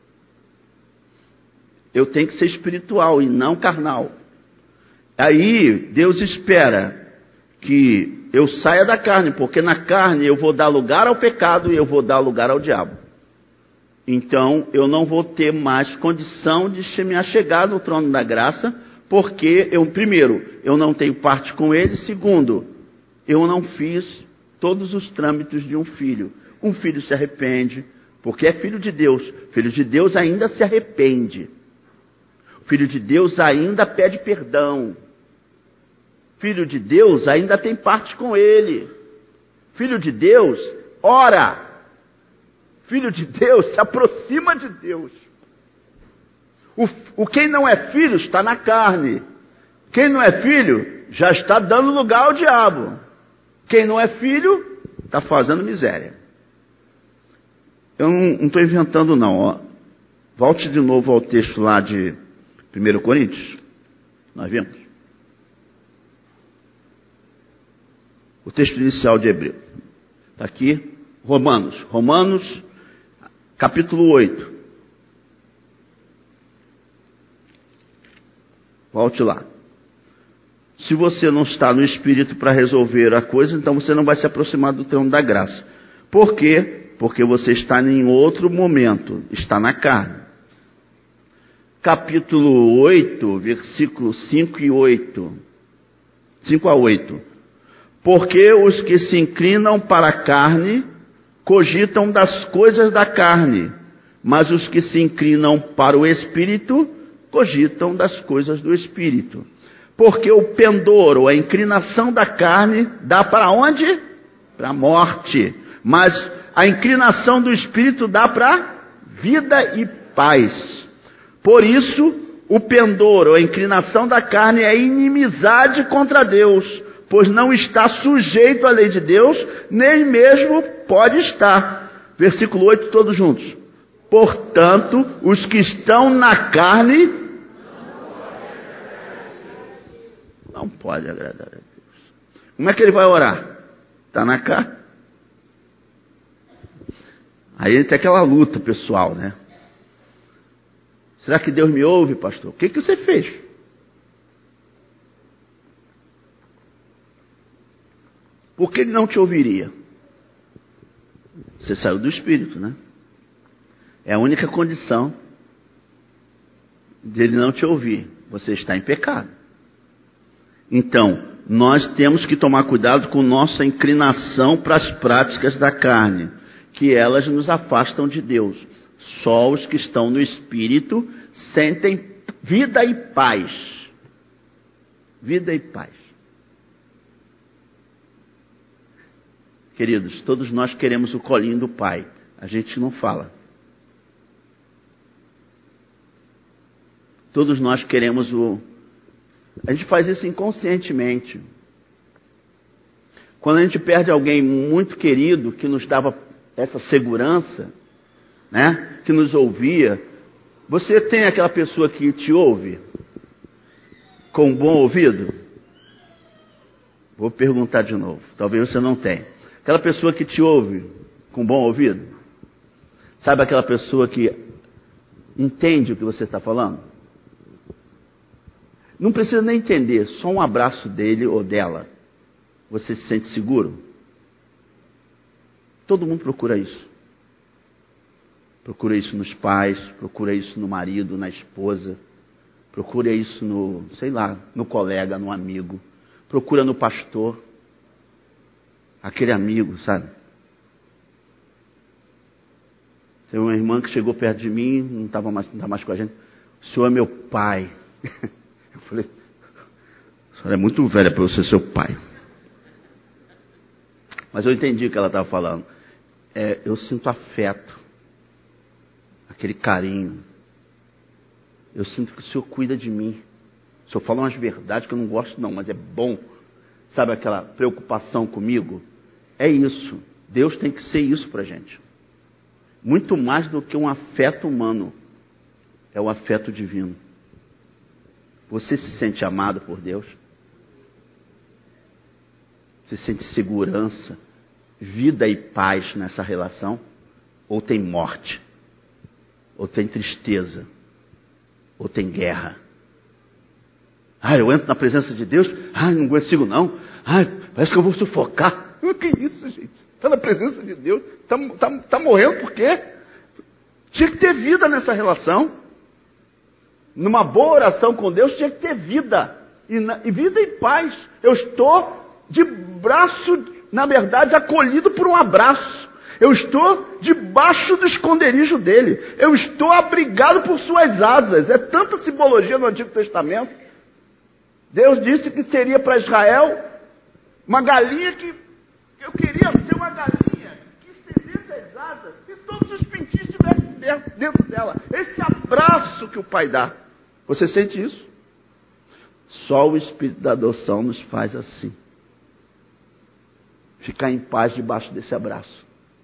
Speaker 1: Eu tenho que ser espiritual e não carnal. Aí, Deus espera que eu saia da carne, porque na carne eu vou dar lugar ao pecado e eu vou dar lugar ao diabo. Então, eu não vou ter mais condição de me achegar no trono da graça, porque, eu, primeiro, eu não tenho parte com ele. Segundo, eu não fiz todos os trâmites de um filho. Um filho se arrepende, porque é filho de Deus. Filho de Deus ainda se arrepende. Filho de Deus ainda pede perdão. Filho de Deus ainda tem parte com ele. Filho de Deus ora. Filho de Deus se aproxima de Deus. O, o quem não é filho está na carne. Quem não é filho já está dando lugar ao diabo. Quem não é filho está fazendo miséria. Eu não estou inventando não. Ó. Volte de novo ao texto lá de primeiro Coríntios. Nós vimos. O texto inicial de Hebreu. Está aqui. Romanos. Romanos, capítulo oito. Volte lá. Se você não está no Espírito para resolver a coisa, então você não vai se aproximar do trono da graça. Por quê? Porque você está em outro momento. Está na carne. Capítulo oito, versículos cinco e oito. cinco a oito. Porque os que se inclinam para a carne, cogitam das coisas da carne, mas os que se inclinam para o Espírito, cogitam das coisas do Espírito. Porque o pendor, ou a inclinação da carne, dá para onde? Para a morte. Mas a inclinação do Espírito dá para vida e paz. Por isso, o pendor, ou a inclinação da carne, é inimizade contra Deus, pois não está sujeito à lei de Deus, nem mesmo pode estar. Versículo oito, todos juntos. Portanto, os que estão na carne não pode agradar a Deus. Como é que ele vai orar? Está na carne. Aí ele tem aquela luta pessoal, né? Será que Deus me ouve, pastor? O que, que você fez? Por que ele não te ouviria? Você saiu do Espírito, né? É a única condição de ele não te ouvir. Você está em pecado. Então, nós temos que tomar cuidado com nossa inclinação para as práticas da carne, que elas nos afastam de Deus. Só os que estão no Espírito sentem vida e paz. Vida e paz. Queridos, todos nós queremos o colinho do Pai. A gente não fala. Todos nós queremos o... A gente faz isso inconscientemente. Quando a gente perde alguém muito querido, que nos dava essa segurança, né? Que nos ouvia. Você tem aquela pessoa que te ouve com um bom ouvido? Vou perguntar de novo. Talvez você não tenha. Aquela pessoa que te ouve com bom ouvido? Sabe aquela pessoa que entende o que você está falando? Não precisa nem entender, só um abraço dele ou dela. Você se sente seguro? Todo mundo procura isso. Procura isso nos pais, procura isso no marido, na esposa. Procura isso no, sei lá, no colega, no amigo. Procura no pastor. Aquele amigo, sabe? Tem uma irmã que chegou perto de mim, não estava mais, não estava mais com a gente. O senhor é meu pai. Eu falei, a senhora é muito velha para eu ser seu pai. Mas eu entendi o que ela estava falando. É, eu sinto afeto, aquele carinho. Eu sinto que o senhor cuida de mim. O senhor fala umas verdades que eu não gosto não, mas é bom. Sabe aquela preocupação comigo? É isso. Deus tem que ser isso para a gente. Muito mais do que um afeto humano. É o afeto divino. Você se sente amado por Deus? Você sente segurança, vida e paz nessa relação? Ou tem morte? Ou tem tristeza? Ou tem guerra? Ah, eu entro na presença de Deus, ah, não consigo não. Ah, parece que eu vou sufocar. O que é isso, gente? Está na presença de Deus, está tá, tá morrendo por quê? Tinha que ter vida nessa relação. Numa boa oração com Deus tinha que ter vida. E, na, e vida e paz. Eu estou de braço, na verdade, acolhido por um abraço. Eu estou debaixo do esconderijo dele. Eu estou abrigado por suas asas. É tanta simbologia no Antigo Testamento. Deus disse que seria para Israel uma galinha que... Eu queria ser uma galinha que estendesse as asas e todos os pintinhos estivessem dentro dela. Esse abraço que o Pai dá. Você sente isso? Só o Espírito da adoção nos faz assim. Ficar em paz debaixo desse abraço.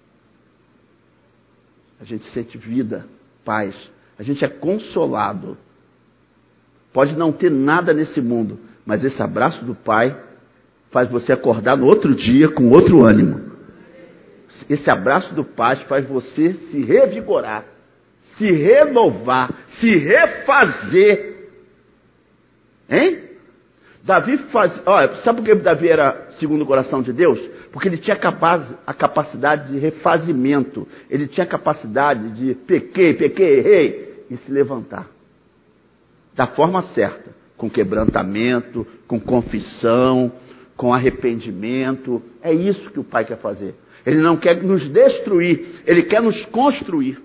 Speaker 1: A gente sente vida, paz. A gente é consolado. Pode não ter nada nesse mundo, mas esse abraço do Pai faz você acordar no outro dia com outro ânimo. Esse abraço do Pai faz você se revigorar, se renovar, se refazer. Hein? Davi faz... Olha, sabe por que Davi era segundo o coração de Deus? Porque ele tinha capaz, a capacidade de refazimento. Ele tinha a capacidade de pequei, pequei, errei, e se levantar. Da forma certa. Com quebrantamento, com confissão, com arrependimento. É isso que o Pai quer fazer. Ele não quer nos destruir, Ele quer nos construir.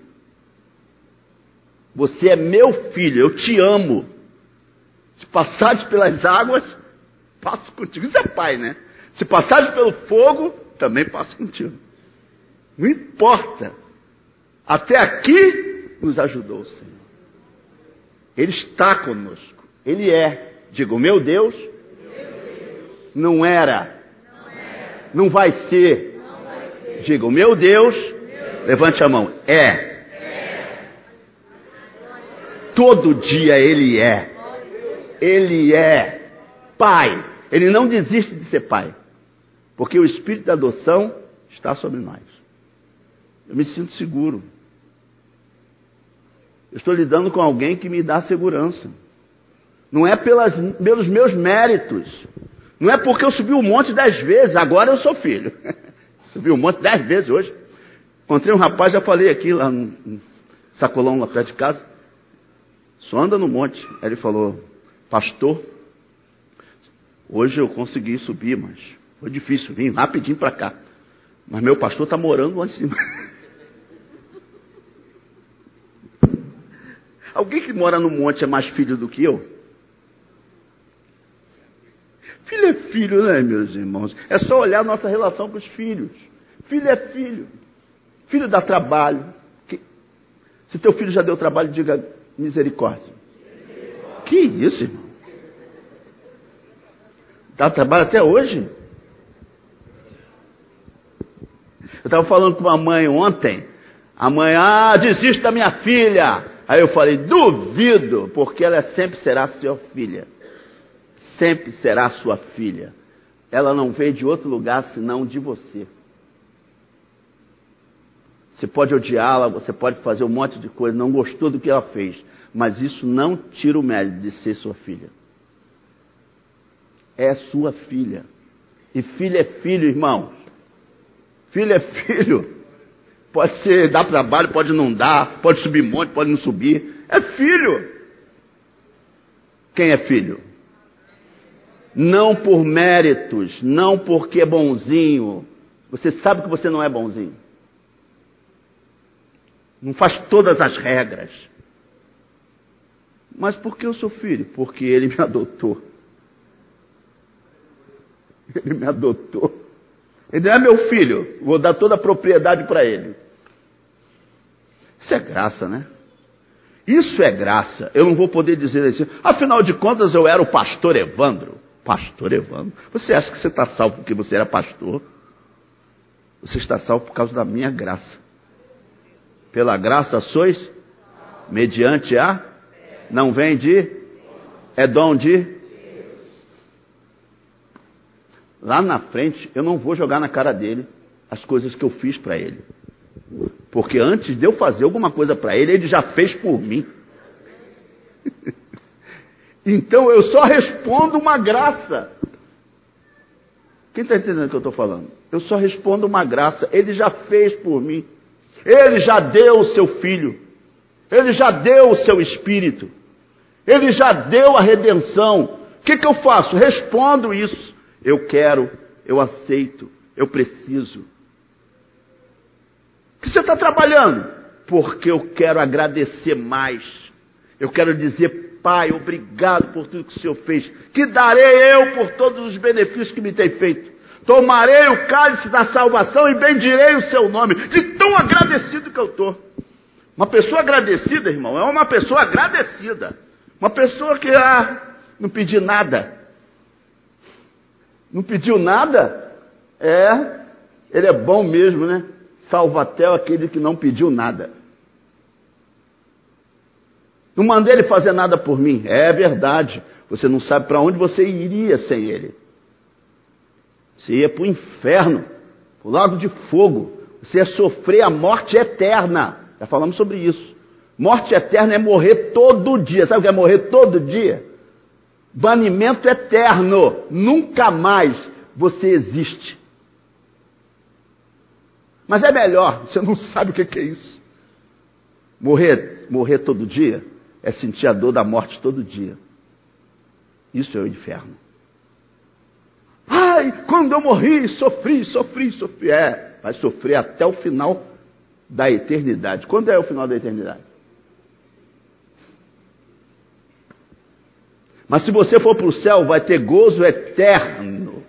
Speaker 1: Você é meu filho, eu te amo. Se passares pelas águas, passo contigo. Isso é Pai, né? Se passares pelo fogo, também passo contigo. Não importa. Até aqui nos ajudou o Senhor. Ele está conosco. Ele é. Diga, o meu Deus, meu Deus. Não, era. não era, não vai ser. Não vai ser. Diga, o meu Deus, meu Levante a mão. É. Todo dia Ele é. Ele é Pai. Ele não desiste de ser Pai. Porque o Espírito da adoção está sobre nós. Eu me sinto seguro. Eu estou lidando com alguém que me dá segurança. Não é pelas, pelos meus méritos. Não é porque eu subi um monte dez vezes, agora eu sou filho. Subi um monte dez vezes hoje. Encontrei um rapaz, já falei aqui, lá no, no sacolão lá perto de casa. Só anda no monte. Aí ele falou, pastor, hoje eu consegui subir, mas foi difícil, vim rapidinho para cá. Mas meu pastor está morando lá em cima. Alguém que mora no monte é mais filho do que eu? Filho é filho, né, meus irmãos? É só olhar a nossa relação com os filhos. Filho é filho. Filho dá trabalho. Se teu filho já deu trabalho, diga misericórdia. Que isso, irmão? Dá trabalho até hoje? Eu estava falando com uma mãe ontem. A mãe, ah, desiste da minha filha. Aí eu falei, duvido, porque ela sempre será sua filha. Sempre será sua filha. Ela não veio de outro lugar senão de você. Você pode odiá-la, você pode fazer um monte de coisa, não gostou do que ela fez, mas isso não tira o mérito de ser sua filha. É sua filha. E filho é filho, irmãos. Filho é filho. Pode ser, dar trabalho, pode não dar, pode subir monte, pode não subir. É filho. Quem é filho? Não por méritos, não porque é bonzinho. Você sabe que você não é bonzinho. Não faz todas as regras. Mas por que eu sou filho? Porque Ele me adotou. Ele me adotou. Ele não é meu filho, vou dar toda a propriedade para ele. Isso é graça, né? Isso é graça. Eu não vou poder dizer assim, afinal de contas eu era o pastor Evandro. Pastor Evandro? Você acha que você está salvo porque você era pastor? Você está salvo por causa da minha graça. Pela graça sois, mediante a, não vem de, é dom de. Lá na frente, eu não vou jogar na cara dele as coisas que eu fiz para ele. Porque antes de eu fazer alguma coisa para ele, ele já fez por mim. Então eu só respondo uma graça. Quem está entendendo o que eu estou falando? Eu só respondo uma graça. Ele já fez por mim. Ele já deu o seu filho. Ele já deu o seu espírito. Ele já deu a redenção. O que, que eu faço? Respondo isso. Eu quero, eu aceito, eu preciso. O que você está trabalhando? Porque eu quero agradecer mais. Eu quero dizer, Pai, obrigado por tudo que o Senhor fez. Que darei eu por todos os benefícios que me tem feito. Tomarei o cálice da salvação e bendirei o seu nome. De tão agradecido que eu estou. Uma pessoa agradecida, irmão, é uma pessoa agradecida. Uma pessoa que ah, não pediu nada. Não pediu nada? É, ele é bom mesmo, né? Salvatel, aquele que não pediu nada. Não mandei ele fazer nada por mim. É verdade. Você não sabe para onde você iria sem ele. Você ia para o inferno, para o lago de fogo. Você ia sofrer a morte eterna. Já falamos sobre isso. Morte eterna é morrer todo dia. Sabe o que é morrer todo dia? Banimento eterno. Nunca mais você existe. Mas é melhor, você não sabe o que é isso. Morrer, morrer todo dia é sentir a dor da morte todo dia. Isso é o inferno. Ai, quando eu morri, sofri, sofri, sofri. É, vai sofrer até o final da eternidade. Quando é o final da eternidade? Mas se você for para o céu, vai ter gozo eterno.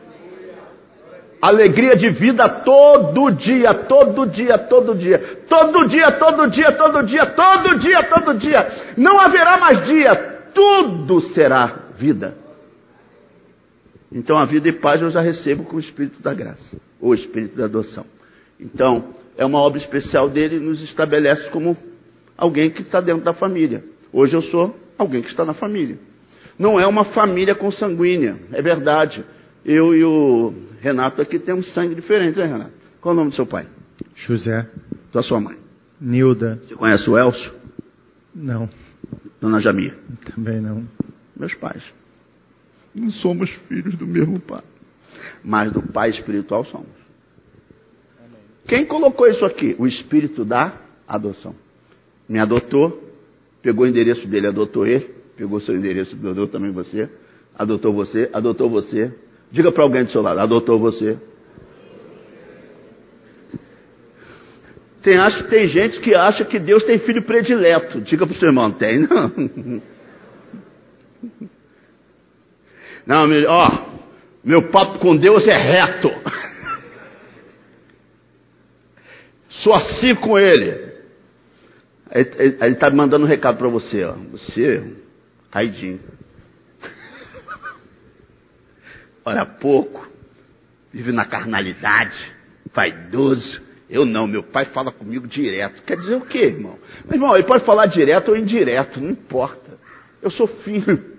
Speaker 1: Alegria de vida todo dia, todo dia, todo dia. Todo dia, todo dia, todo dia, todo dia, todo dia. Não haverá mais dia. Tudo será vida. Então a vida e paz eu já recebo com o Espírito da graça. Ou Espírito da adoção. Então, é uma obra especial dele e nos estabelece como alguém que está dentro da família. Hoje eu sou alguém que está na família. Não é uma família consanguínea, é verdade. Eu e o Renato aqui temos sangue diferente, né, Renato? Qual é o nome do seu pai?
Speaker 2: José.
Speaker 1: Da sua mãe?
Speaker 2: Nilda.
Speaker 1: Você conhece o Elcio?
Speaker 2: Não.
Speaker 1: Dona Jamir?
Speaker 2: Também não.
Speaker 1: Meus pais. Não somos filhos do mesmo pai, mas do pai espiritual somos. Amém. Quem colocou isso aqui? O espírito da adoção. Me adotou, pegou o endereço dele, adotou ele, pegou seu endereço, adotou também você, adotou você, adotou você. Diga para alguém do seu lado, adotou você. Tem, acha, tem gente que acha que Deus tem filho predileto. Diga para o seu irmão, tem não. Não, meu, ó, meu papo com Deus é reto. Sou assim com Ele. Ele está mandando um recado para você, ó. Você, caidinho. Ora pouco, vive na carnalidade, vaidoso. Eu não, meu pai fala comigo direto. Quer dizer o quê, irmão? Meu irmão, ele pode falar direto ou indireto, não importa. Eu sou filho.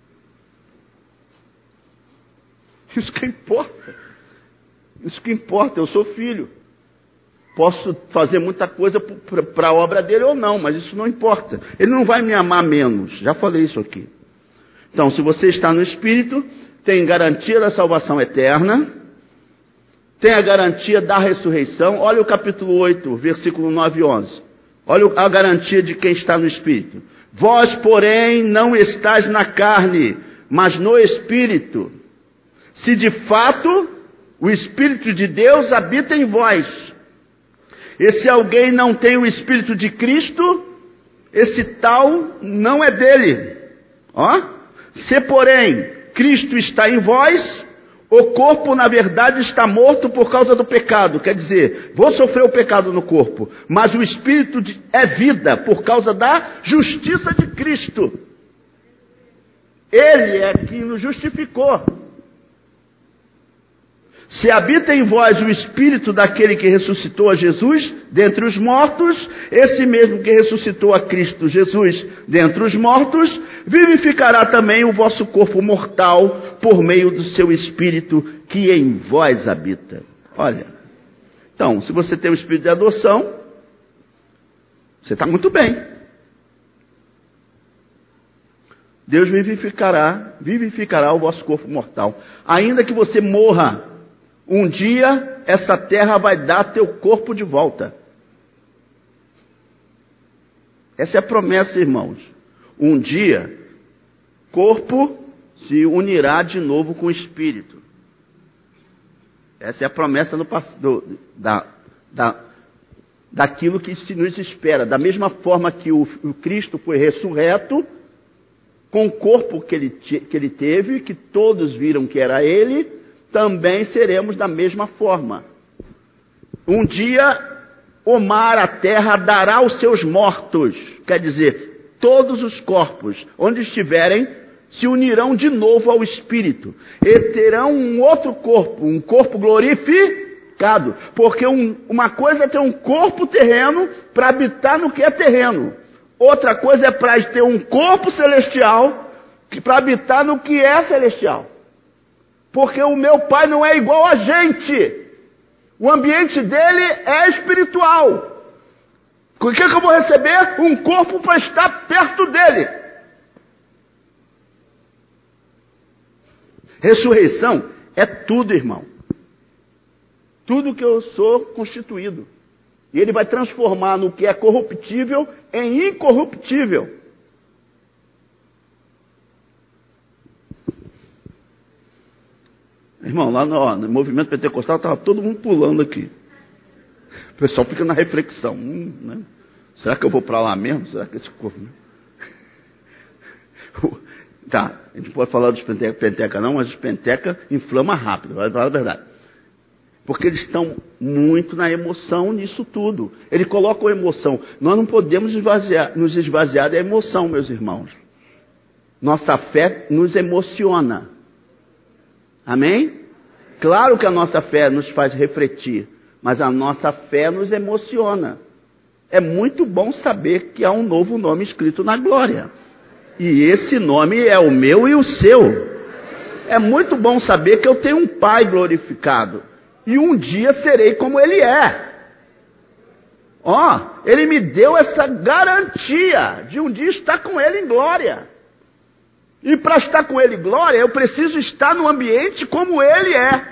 Speaker 1: Isso que importa. Isso que importa, eu sou filho. Posso fazer muita coisa para a obra dele ou não, mas isso não importa. Ele não vai me amar menos. Já falei isso aqui. Então, se você está no Espírito, tem garantia da salvação eterna, tem a garantia da ressurreição. Olha o capítulo oito, versículo nove e onze. Olha a garantia de quem está no Espírito. Vós, porém, não estáis na carne, mas no Espírito. Se de fato o Espírito de Deus habita em vós. E se alguém não tem o Espírito de Cristo, esse tal não é dele. Ó. Se, porém, Cristo está em vós, o corpo, na verdade, está morto por causa do pecado. Quer dizer, vou sofrer o pecado no corpo, mas o Espírito de, é vida por causa da justiça de Cristo. Ele é quem nos justificou. Se habita em vós o Espírito daquele que ressuscitou a Jesus dentre os mortos, esse mesmo que ressuscitou a Cristo Jesus dentre os mortos, vivificará também o vosso corpo mortal por meio do seu Espírito que em vós habita. Olha, então, se você tem o Espírito de adoção, você está muito bem. Deus vivificará, vivificará o vosso corpo mortal. Ainda que você morra, um dia, essa terra vai dar teu corpo de volta. Essa é a promessa, irmãos. Um dia, corpo se unirá de novo com o espírito. Essa é a promessa do, do, da, da, daquilo que se nos espera. Da mesma forma que o, o Cristo foi ressurreto, com o corpo que ele, que ele teve, que todos viram que era ele, também seremos da mesma forma. Um dia, o mar, a terra, dará os seus mortos. Quer dizer, todos os corpos, onde estiverem, se unirão de novo ao Espírito. E terão um outro corpo, um corpo glorificado. Porque um, uma coisa é ter um corpo terreno para habitar no que é terreno. Outra coisa é para ter um corpo celestial para habitar no que é celestial. Porque o meu pai não é igual a gente. O ambiente dele é espiritual. O que, é que eu vou receber? Um corpo para estar perto dele. Ressurreição é tudo, irmão. Tudo que eu sou constituído. E ele vai transformar no que é corruptível em incorruptível. Irmão, lá no, ó, no movimento pentecostal estava todo mundo pulando aqui. O pessoal fica na reflexão. Hum, né? Será que eu vou para lá mesmo? Será que esse corpo... Tá, a gente pode falar dos penteca, penteca não, mas os penteca inflama rápido, vai falar a verdade. Porque eles estão muito na emoção nisso tudo. Ele coloca a emoção. Nós não podemos esvaziar, nos esvaziar da emoção, meus irmãos. Nossa fé nos emociona. Amém? Claro que a nossa fé nos faz refletir. mas a nossa fé nos emociona. É muito bom saber que há um novo nome escrito na glória. E esse nome é o meu e o seu. É muito bom saber que eu tenho um Pai glorificado. E um dia serei como Ele é. Ó, Ele me deu essa garantia de um dia estar com Ele em glória. E para estar com Ele em glória, eu preciso estar no ambiente como Ele é.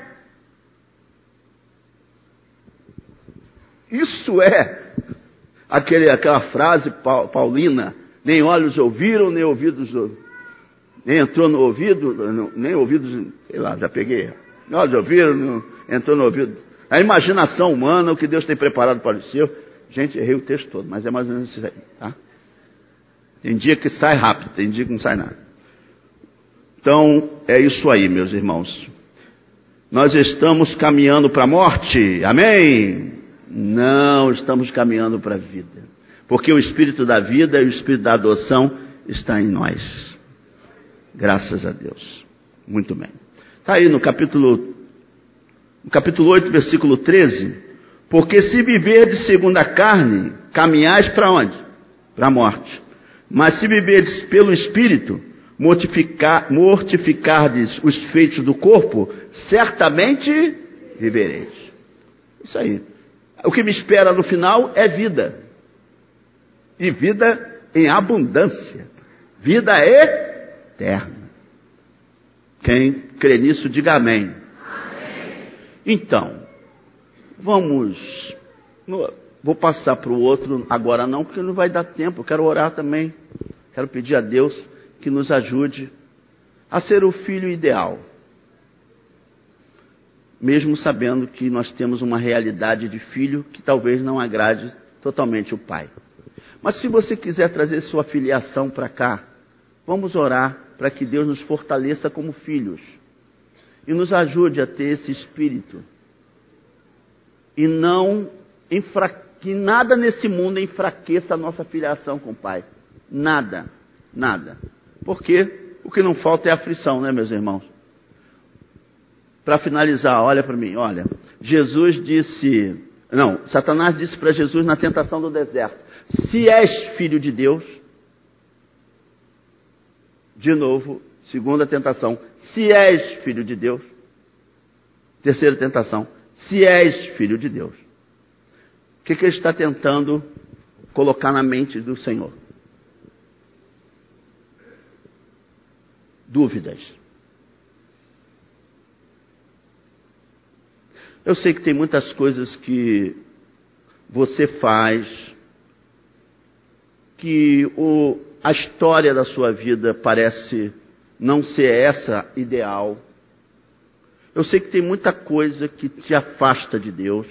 Speaker 1: Isso é aquele, aquela frase paulina, nem olhos ouviram, nem ouvidos, nem entrou no ouvido, nem ouvidos, sei lá, já peguei. Nem olhos ouviram, não entrou no ouvido. A imaginação humana, o que Deus tem preparado para o seu. Gente, errei o texto todo, mas é mais ou menos isso aí, tá? Tem dia que sai rápido, tem dia que não sai nada. Então, é isso aí, meus irmãos. Nós estamos caminhando para a morte, amém? Não, estamos caminhando para a vida. Porque o Espírito da vida e o Espírito da adoção está em nós. Graças a Deus. Muito bem. Está aí no capítulo, no capítulo oito, versículo treze. Porque se viverdes segundo a carne, caminhais para onde? Para a morte. Mas se viverdes pelo Espírito, mortificar, mortificardes os feitos do corpo, certamente vivereis. Isso aí. O que me espera no final é vida. E vida em abundância. Vida eterna. Quem crê nisso, diga amém. Amém. Então, vamos... Vou passar para o outro agora não, porque não vai dar tempo. Eu quero orar também. Quero pedir a Deus que nos ajude a ser o filho ideal. Mesmo sabendo que nós temos uma realidade de filho que talvez não agrade totalmente o pai. Mas se você quiser trazer sua filiação para cá, vamos orar para que Deus nos fortaleça como filhos. E nos ajude a ter esse espírito. E não enfra... que nada nesse mundo enfraqueça a nossa filiação com o pai. Nada, nada. Porque o que não falta é aflição, né, meus irmãos? Para finalizar, olha para mim, olha. Jesus disse, não, Satanás disse para Jesus na tentação do deserto: se és filho de Deus, de novo, segunda tentação, se és filho de Deus. Terceira tentação, se és filho de Deus. O que, que ele está tentando colocar na mente do Senhor? Dúvidas. Eu sei que tem muitas coisas que você faz, que o, a história da sua vida parece não ser essa ideal. Eu sei que tem muita coisa que te afasta de Deus.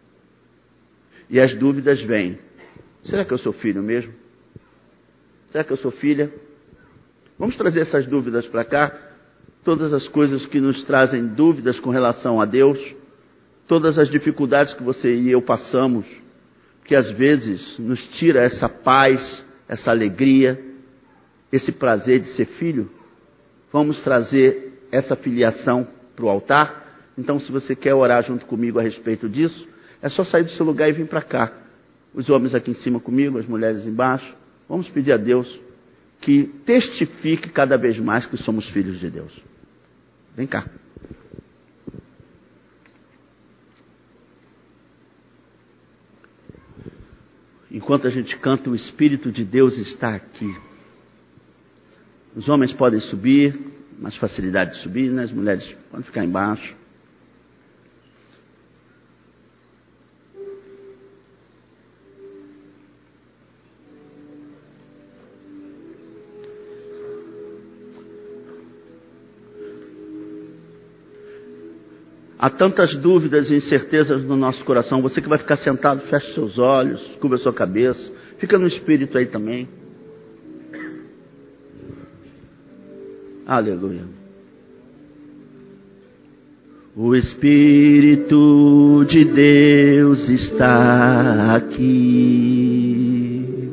Speaker 1: E as dúvidas vêm. Será que eu sou filho mesmo? Será que eu sou filha? Vamos trazer essas dúvidas para cá. Todas as coisas que nos trazem dúvidas com relação a Deus. Todas as dificuldades que você e eu passamos. Que às vezes nos tira essa paz, essa alegria, esse prazer de ser filho. Vamos trazer essa filiação para o altar. Então, se você quer orar junto comigo a respeito disso, é só sair do seu lugar e vir para cá. Os homens aqui em cima comigo, as mulheres embaixo. Vamos pedir a Deus que testifique cada vez mais que somos filhos de Deus. Vem cá. Enquanto a gente canta, o Espírito de Deus está aqui. Os homens podem subir, mais facilidade de subir, né? As mulheres podem ficar embaixo. Há tantas dúvidas e incertezas no nosso coração. Você que vai ficar sentado, feche seus olhos, cubra sua cabeça. Fica no Espírito aí também. Aleluia. O Espírito de Deus está aqui.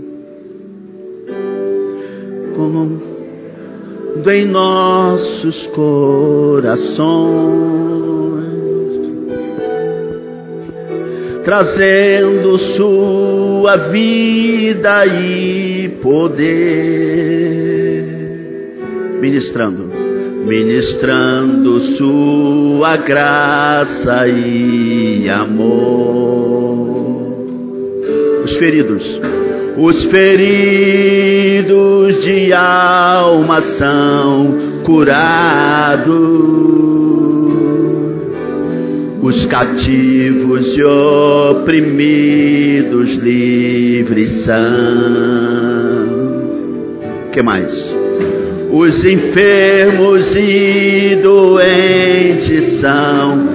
Speaker 1: Como em nossos corações. trazendo sua vida e poder, ministrando, ministrando sua graça e amor. Os feridos, os feridos de alma são curados, os cativos e oprimidos livres são. Que mais? Os enfermos e doentes são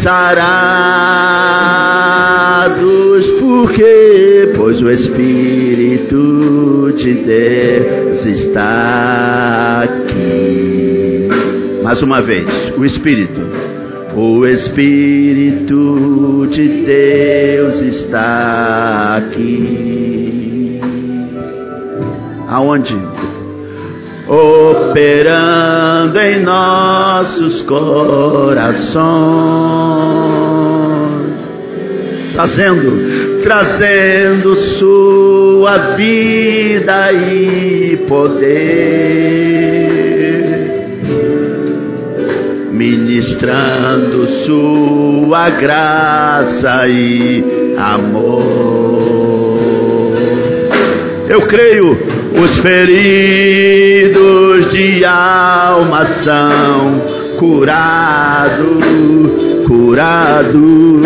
Speaker 1: sarados, porque pois o Espírito de Deus está aqui. Mais uma vez, o Espírito. O Espírito de Deus está aqui. Aonde? Operando em nossos corações, trazendo, trazendo sua vida e poder, ministrando sua graça e amor. Eu creio. Os feridos de alma são curados, curados.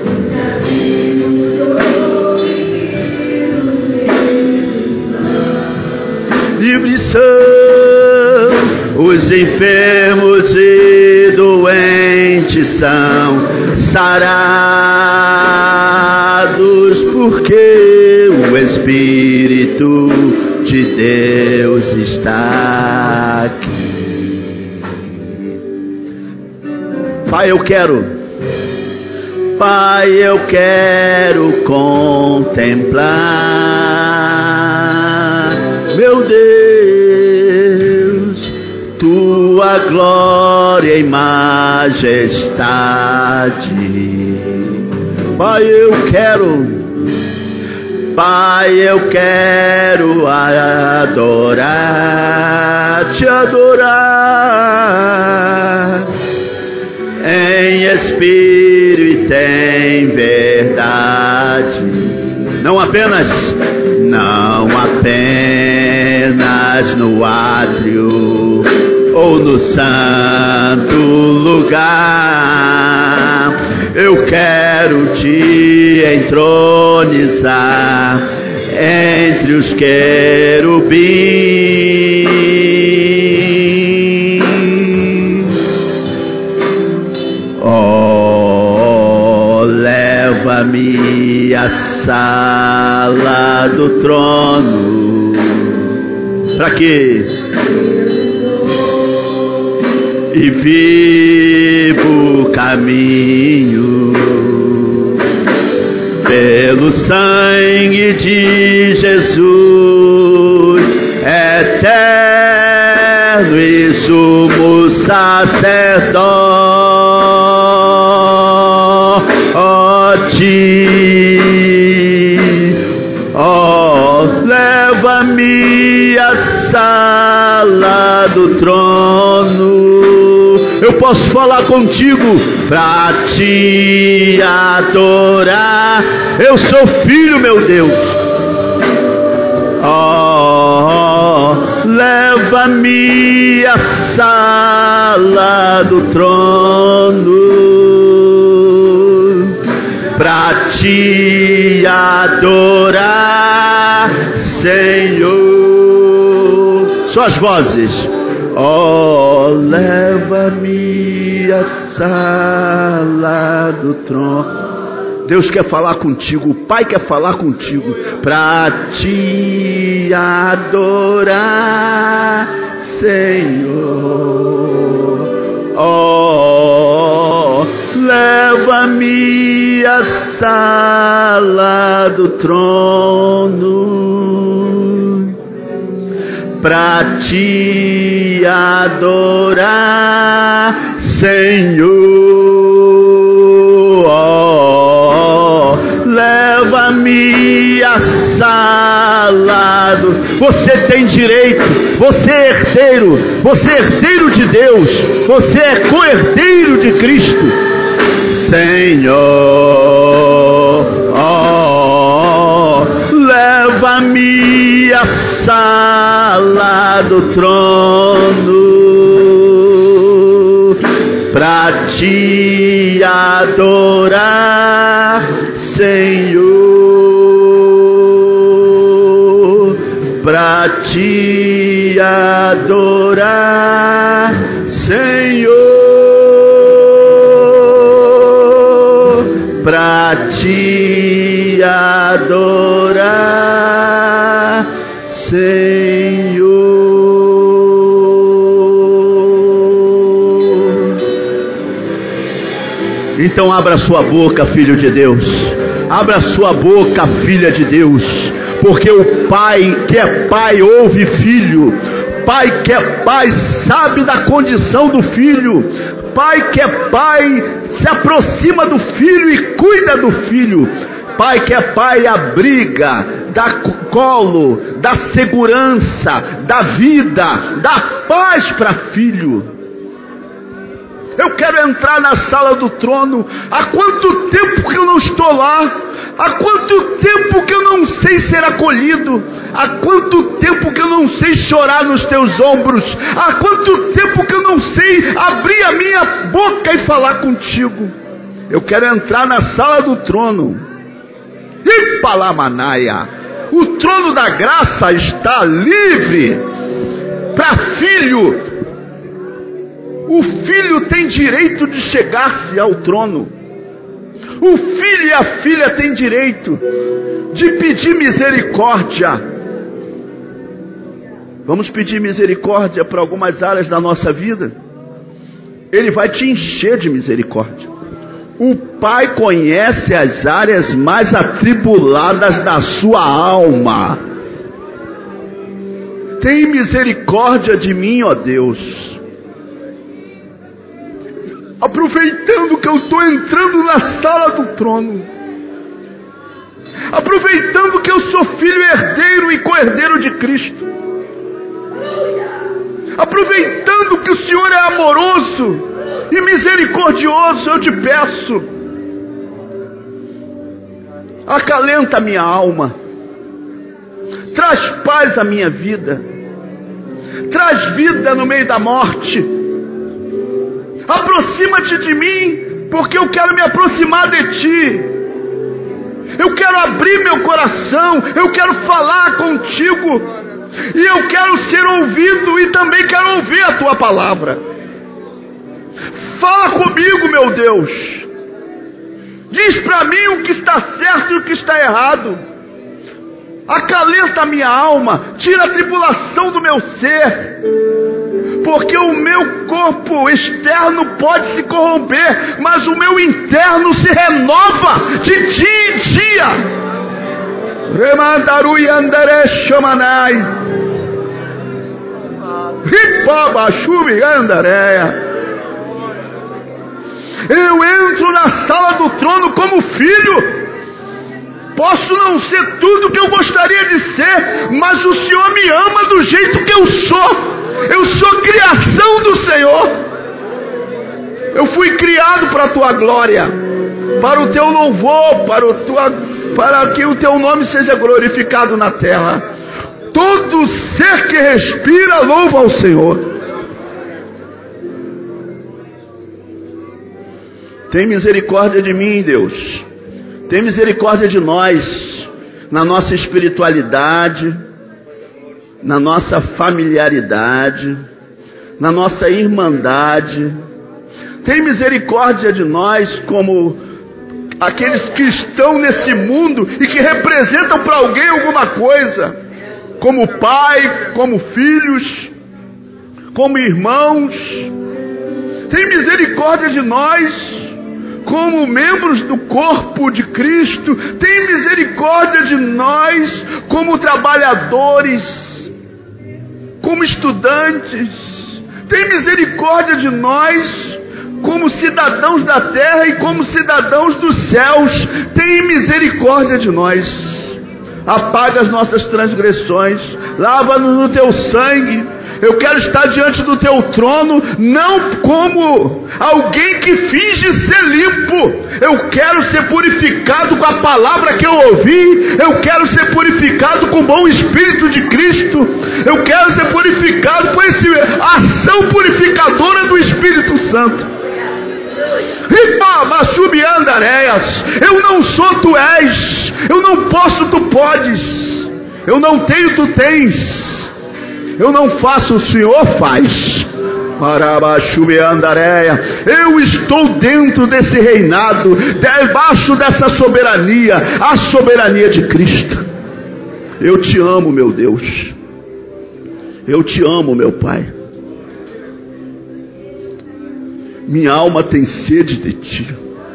Speaker 1: Livres são os enfermos e doentes são sarados, porque o Espírito de Deus está aqui. Pai, eu quero, Pai, eu quero contemplar, meu Deus, tua glória e majestade. Pai, eu quero, Pai, eu quero adorar, te adorar, em espírito e em verdade. Não apenas, não apenas no átrio ou no santo lugar. Eu quero te entronizar entre os querubins. Oh, leva-me à sala do trono. Para quê? E vivo caminho pelo sangue de Jesus, eterno e sumo sacerdote. Oh, leva-me à sala do trono. Eu posso falar contigo pra te adorar. Eu sou filho, meu Deus. Oh, leva-me à sala do trono pra te adorar, Senhor. Suas vozes. Oh, leva-me à sala do trono. Deus quer falar contigo, o Pai quer falar contigo, pra te adorar, Senhor. Oh, leva-me à sala do trono, pra te adorar, Senhor. Oh, leva-me à sala do... Você tem direito, você é herdeiro, você é herdeiro de Deus, você é co-herdeiro de Cristo. Senhor, oh, leva-me à sala do trono pra te adorar, Senhor, pra te adorar, Senhor, pra te adorar, Senhor. Então abra sua boca, filho de Deus. Abra sua boca, filha de Deus. Porque o pai que é pai ouve filho. Pai que é pai sabe da condição do filho. Pai que é pai se aproxima do filho e cuida do filho. Pai que é pai abriga, dá colo, dá segurança, dá vida, dá paz para filho. Eu quero entrar na sala do trono. Há quanto tempo que eu não estou lá? Há quanto tempo que eu não sei ser acolhido? Há quanto tempo que eu não sei chorar nos teus ombros? Há quanto tempo que eu não sei abrir a minha boca e falar contigo? Eu quero entrar na sala do trono. E Palamanaia, o trono da graça está livre para filho. O filho tem direito de chegar-se ao trono. O filho e a filha têm direito de pedir misericórdia. Vamos pedir misericórdia para algumas áreas da nossa vida. Ele vai te encher de misericórdia. O Pai conhece as áreas mais atribuladas da sua alma. Tem misericórdia de mim, ó Deus. Aproveitando que eu estou entrando na sala do trono, aproveitando que eu sou filho herdeiro e co-herdeiro de Cristo, aproveitando que o Senhor é amoroso e misericordioso, eu te peço, acalenta a minha alma, traz paz à minha vida, traz vida no meio da morte. Aproxima-te de mim, porque eu quero me aproximar de ti. Eu quero abrir meu coração, eu quero falar contigo, e eu quero ser ouvido, e também quero ouvir a tua palavra. Fala comigo, meu Deus. Diz para mim o que está certo e o que está errado. Acalenta a minha alma, tira a tribulação do meu ser. Porque o meu corpo externo pode se corromper, mas o meu interno se renova de dia em dia. Remandaru yandere shamanai. Ripaba chubi andareia. Eu entro na sala do trono como filho. Posso não ser tudo que eu gostaria de ser, mas o Senhor me ama do jeito que eu sou. Eu sou criação do Senhor. Eu fui criado para a tua glória, para o teu louvor, para, o tua, para que o teu nome seja glorificado na terra. Todo ser que respira louva ao Senhor. Tem misericórdia de mim, Deus. Tem misericórdia de nós, na nossa espiritualidade, na nossa familiaridade, na nossa irmandade. Tem misericórdia de nós como aqueles que estão nesse mundo e que representam para alguém alguma coisa, como pai, como filhos, como irmãos. Tem misericórdia de nós como membros do corpo de Cristo. Tem misericórdia de nós como trabalhadores, como estudantes. Tem misericórdia de nós como cidadãos da terra e como cidadãos dos céus, tem misericórdia de nós. Apaga as nossas transgressões, lava-nos no teu sangue. Eu quero estar diante do teu trono, não como alguém que finge ser limpo. Eu quero ser purificado com a palavra que eu ouvi. Eu quero ser purificado com o bom Espírito de Cristo. Eu quero ser purificado com essa ação purificadora do Espírito Santo. Eu não sou, tu és. Eu não posso, tu podes. Eu não tenho, tu tens. Eu não faço, o Senhor faz. Eu estou dentro desse reinado, debaixo dessa soberania, a soberania de Cristo. Eu te amo, meu Deus. Eu te amo, meu Pai. Minha alma tem sede de ti.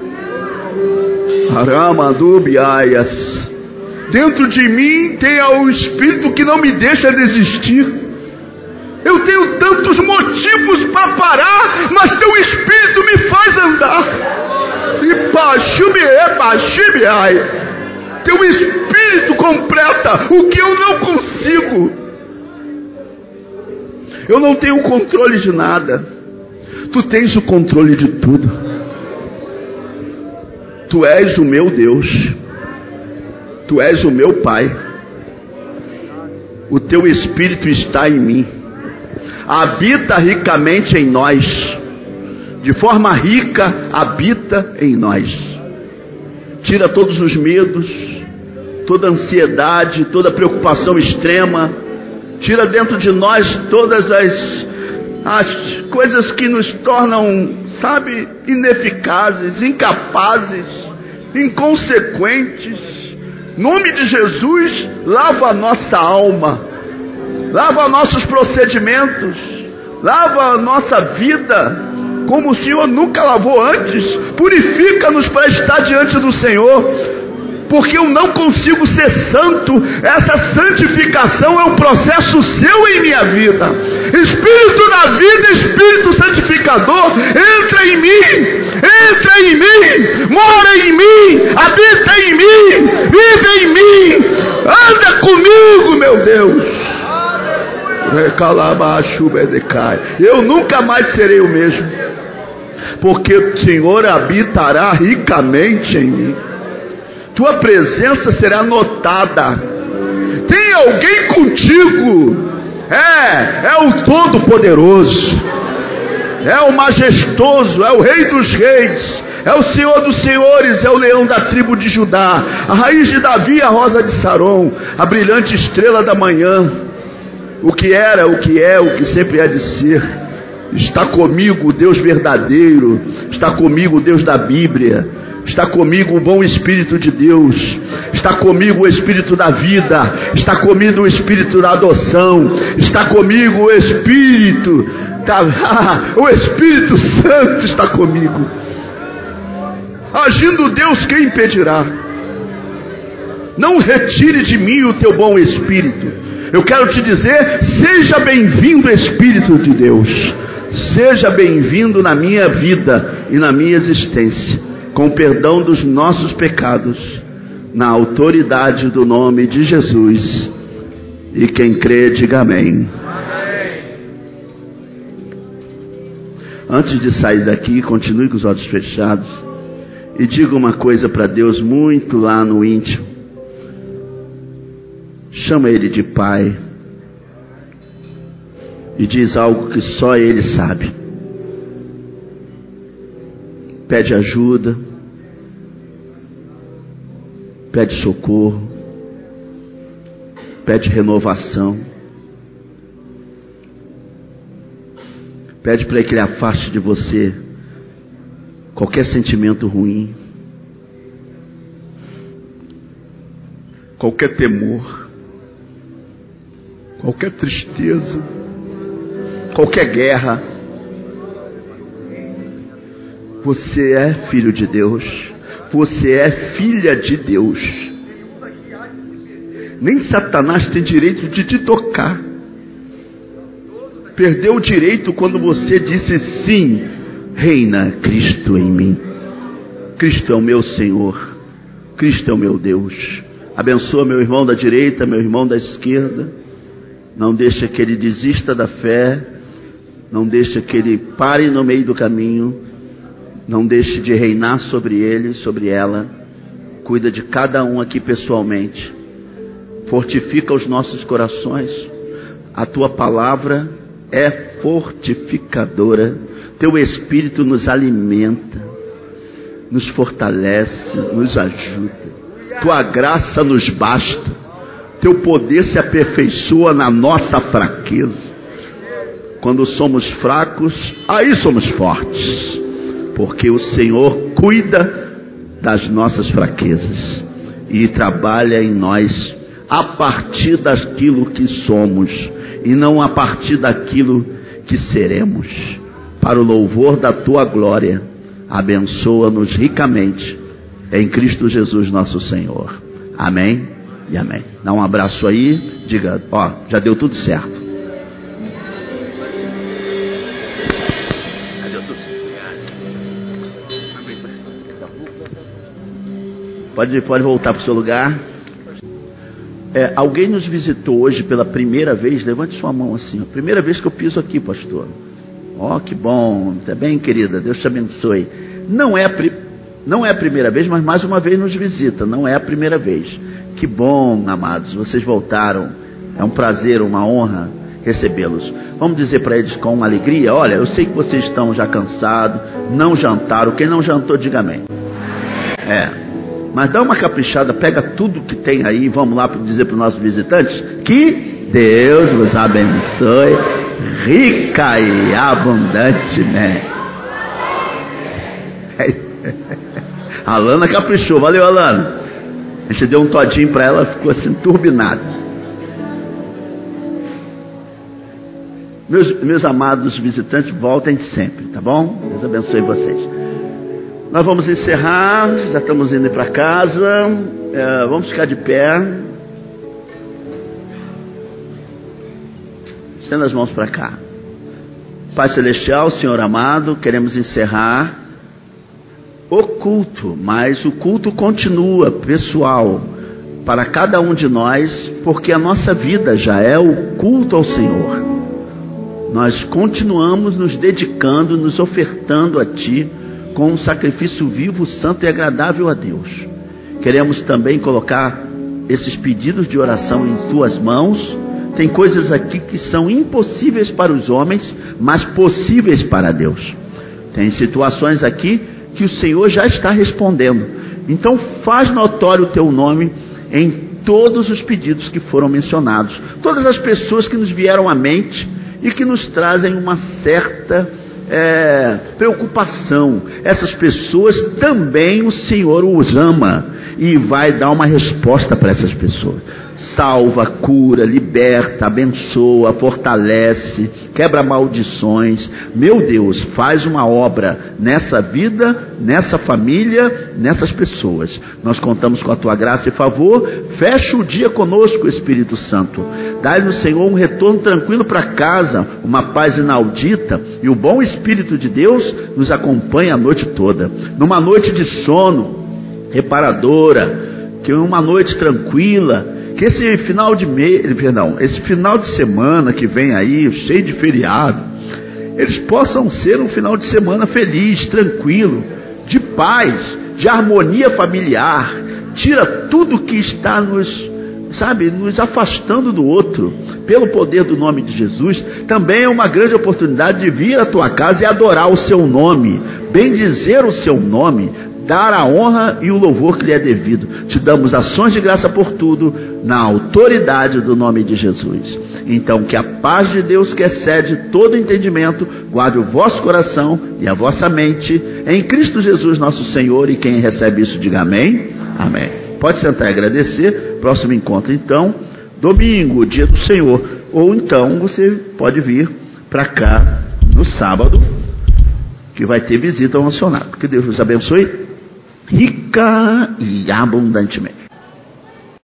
Speaker 1: Aramadubiaias. Dentro de mim tem o Espírito que não me deixa desistir. Eu tenho tantos motivos para parar, mas teu Espírito me faz andar. Teu Espírito completa o que eu não consigo. Eu não tenho controle de nada. Tu tens o controle de tudo. Tu és o meu Deus. Tu és o meu Pai. O teu Espírito está em mim. Habita ricamente em nós. De forma rica, habita em nós. Tira todos os medos, toda ansiedade, toda preocupação extrema. Tira dentro de nós todas as, as coisas que nos tornam, sabe, ineficazes, incapazes, inconsequentes. Em nome de Jesus, lava a nossa alma. Lava nossos procedimentos, lava a nossa vida, como o Senhor nunca lavou antes. Purifica-nos para estar diante do Senhor, porque eu não consigo ser santo. Essa santificação é um processo seu em minha vida. Espírito da vida, Espírito santificador, entra em mim, entra em mim, mora em mim, habita em mim, vive em mim, anda comigo, meu Deus. Eu nunca mais serei o mesmo, porque o Senhor habitará ricamente em mim. Tua presença será notada. Tem alguém contigo. É, é o Todo-Poderoso, é o Majestoso, é o Rei dos Reis, é o Senhor dos Senhores, é o Leão da tribo de Judá, a raiz de Davi, a rosa de Saron, a brilhante estrela da manhã. O que era, o que é, o que sempre há de ser. Está comigo o Deus verdadeiro. Está comigo o Deus da Bíblia. Está comigo o bom Espírito de Deus. Está comigo o Espírito da vida. Está comigo o Espírito da adoção. Está comigo o Espírito da... o Espírito Santo está comigo. Agindo Deus, quem impedirá? Não retire de mim o teu bom Espírito. Eu quero te dizer, seja bem-vindo, Espírito de Deus. Seja bem-vindo na minha vida e na minha existência, com o perdão dos nossos pecados, na autoridade do nome de Jesus. E quem crê, diga amém. Amém. Antes de sair daqui, continue com os olhos fechados e diga uma coisa para Deus muito lá no íntimo. Chama Ele de Pai e diz algo que só Ele sabe. Pede ajuda, pede socorro, pede renovação, pede para que Ele afaste de você qualquer sentimento ruim, qualquer temor, qualquer tristeza, qualquer guerra. Você é filho de Deus. Você é filha de Deus. Nem Satanás tem direito de te tocar. Perdeu o direito quando você disse sim Reina Cristo em mim. Cristo é o meu Senhor. Cristo é o meu Deus. Abençoa meu irmão da direita, meu irmão da esquerda. Não deixa que ele desista da fé. Não deixa que ele pare no meio do caminho. Não deixe de reinar sobre ele, sobre ela. Cuida de cada um aqui pessoalmente. Fortifica os nossos corações. A tua palavra é fortificadora. Teu Espírito nos alimenta, nos fortalece, nos ajuda. Tua graça nos basta. Teu poder se aperfeiçoa na nossa fraqueza. Quando somos fracos, aí somos fortes. Porque o Senhor cuida das nossas fraquezas e trabalha em nós a partir daquilo que somos e não a partir daquilo que seremos. Para o louvor da tua glória, abençoa-nos ricamente em Cristo Jesus nosso Senhor. Amém e amém. Dá um abraço aí, diga, ó, já deu tudo certo. Pode, pode voltar para o seu lugar. É, alguém nos visitou hoje pela primeira vez? Levante sua mão assim. A primeira vez que eu piso aqui, pastor. Ó, oh, que bom. Tá bem, querida? Deus te abençoe. Não é, não é a primeira vez, mas mais uma vez nos visita. Não é a primeira vez. Que bom, amados. Vocês voltaram. É um prazer, uma honra recebê-los. Vamos dizer para eles com alegria: olha, eu sei que vocês estão já cansados, não jantaram. Quem não jantou, diga amém. É. Mas dá uma caprichada, pega tudo que tem aí, vamos lá dizer para os nossos visitantes que Deus vos abençoe rica e abundantemente. A Alana caprichou, valeu, Alana. A gente deu um todinho para ela, ficou assim turbinada. Meus, meus amados visitantes, voltem sempre, tá bom? Deus abençoe vocês. Nós vamos encerrar, já estamos indo para casa, é, vamos ficar de pé. Estenda as mãos para cá. Pai Celestial, Senhor amado, queremos encerrar o culto, mas o culto continua, pessoal, para cada um de nós, porque a nossa vida já é o culto ao Senhor. Nós continuamos nos dedicando, nos ofertando a Ti, com um sacrifício vivo, santo e agradável a Deus. Queremos também colocar esses pedidos de oração em tuas mãos. Tem coisas aqui que são impossíveis para os homens, mas possíveis para Deus. Tem situações aqui que o Senhor já está respondendo. Então faz notório o teu nome em todos os pedidos que foram mencionados. Todas as pessoas que nos vieram à mente e que nos trazem uma certa É, preocupação. Essas pessoas também o Senhor os ama e vai dar uma resposta para essas pessoas. Salva, cura, liberta, abençoa, fortalece, quebra maldições. Meu Deus, faz uma obra nessa vida, nessa família, nessas pessoas. Nós contamos com a tua graça e favor. Fecha o dia conosco, Espírito Santo. Dá-lhe, Senhor, um retorno tranquilo para casa, uma paz inaudita, e o bom Espírito de Deus nos acompanha a noite toda. Numa noite de sono reparadora, que uma noite tranquila, que esse final de mês, perdão, esse final de semana que vem aí, cheio de feriado, eles possam ser um final de semana feliz, tranquilo, de paz, de harmonia familiar. Tira tudo que está nos, sabe, nos afastando do outro, pelo poder do nome de Jesus. Também é uma grande oportunidade de vir à tua casa e adorar o seu nome, bendizer o seu nome, dar a honra e o louvor que lhe é devido. Te damos ações de graça por tudo, na autoridade do nome de Jesus. Então que a paz de Deus, que excede todo entendimento, guarde o vosso coração e a vossa mente em Cristo Jesus nosso Senhor. E quem recebe isso, diga amém. Amém. Pode sentar e agradecer. Próximo encontro então, domingo, dia do Senhor. Ou então você pode vir para cá no sábado, que vai ter visita ao nacional. Que Deus vos abençoe rica e abundantemente.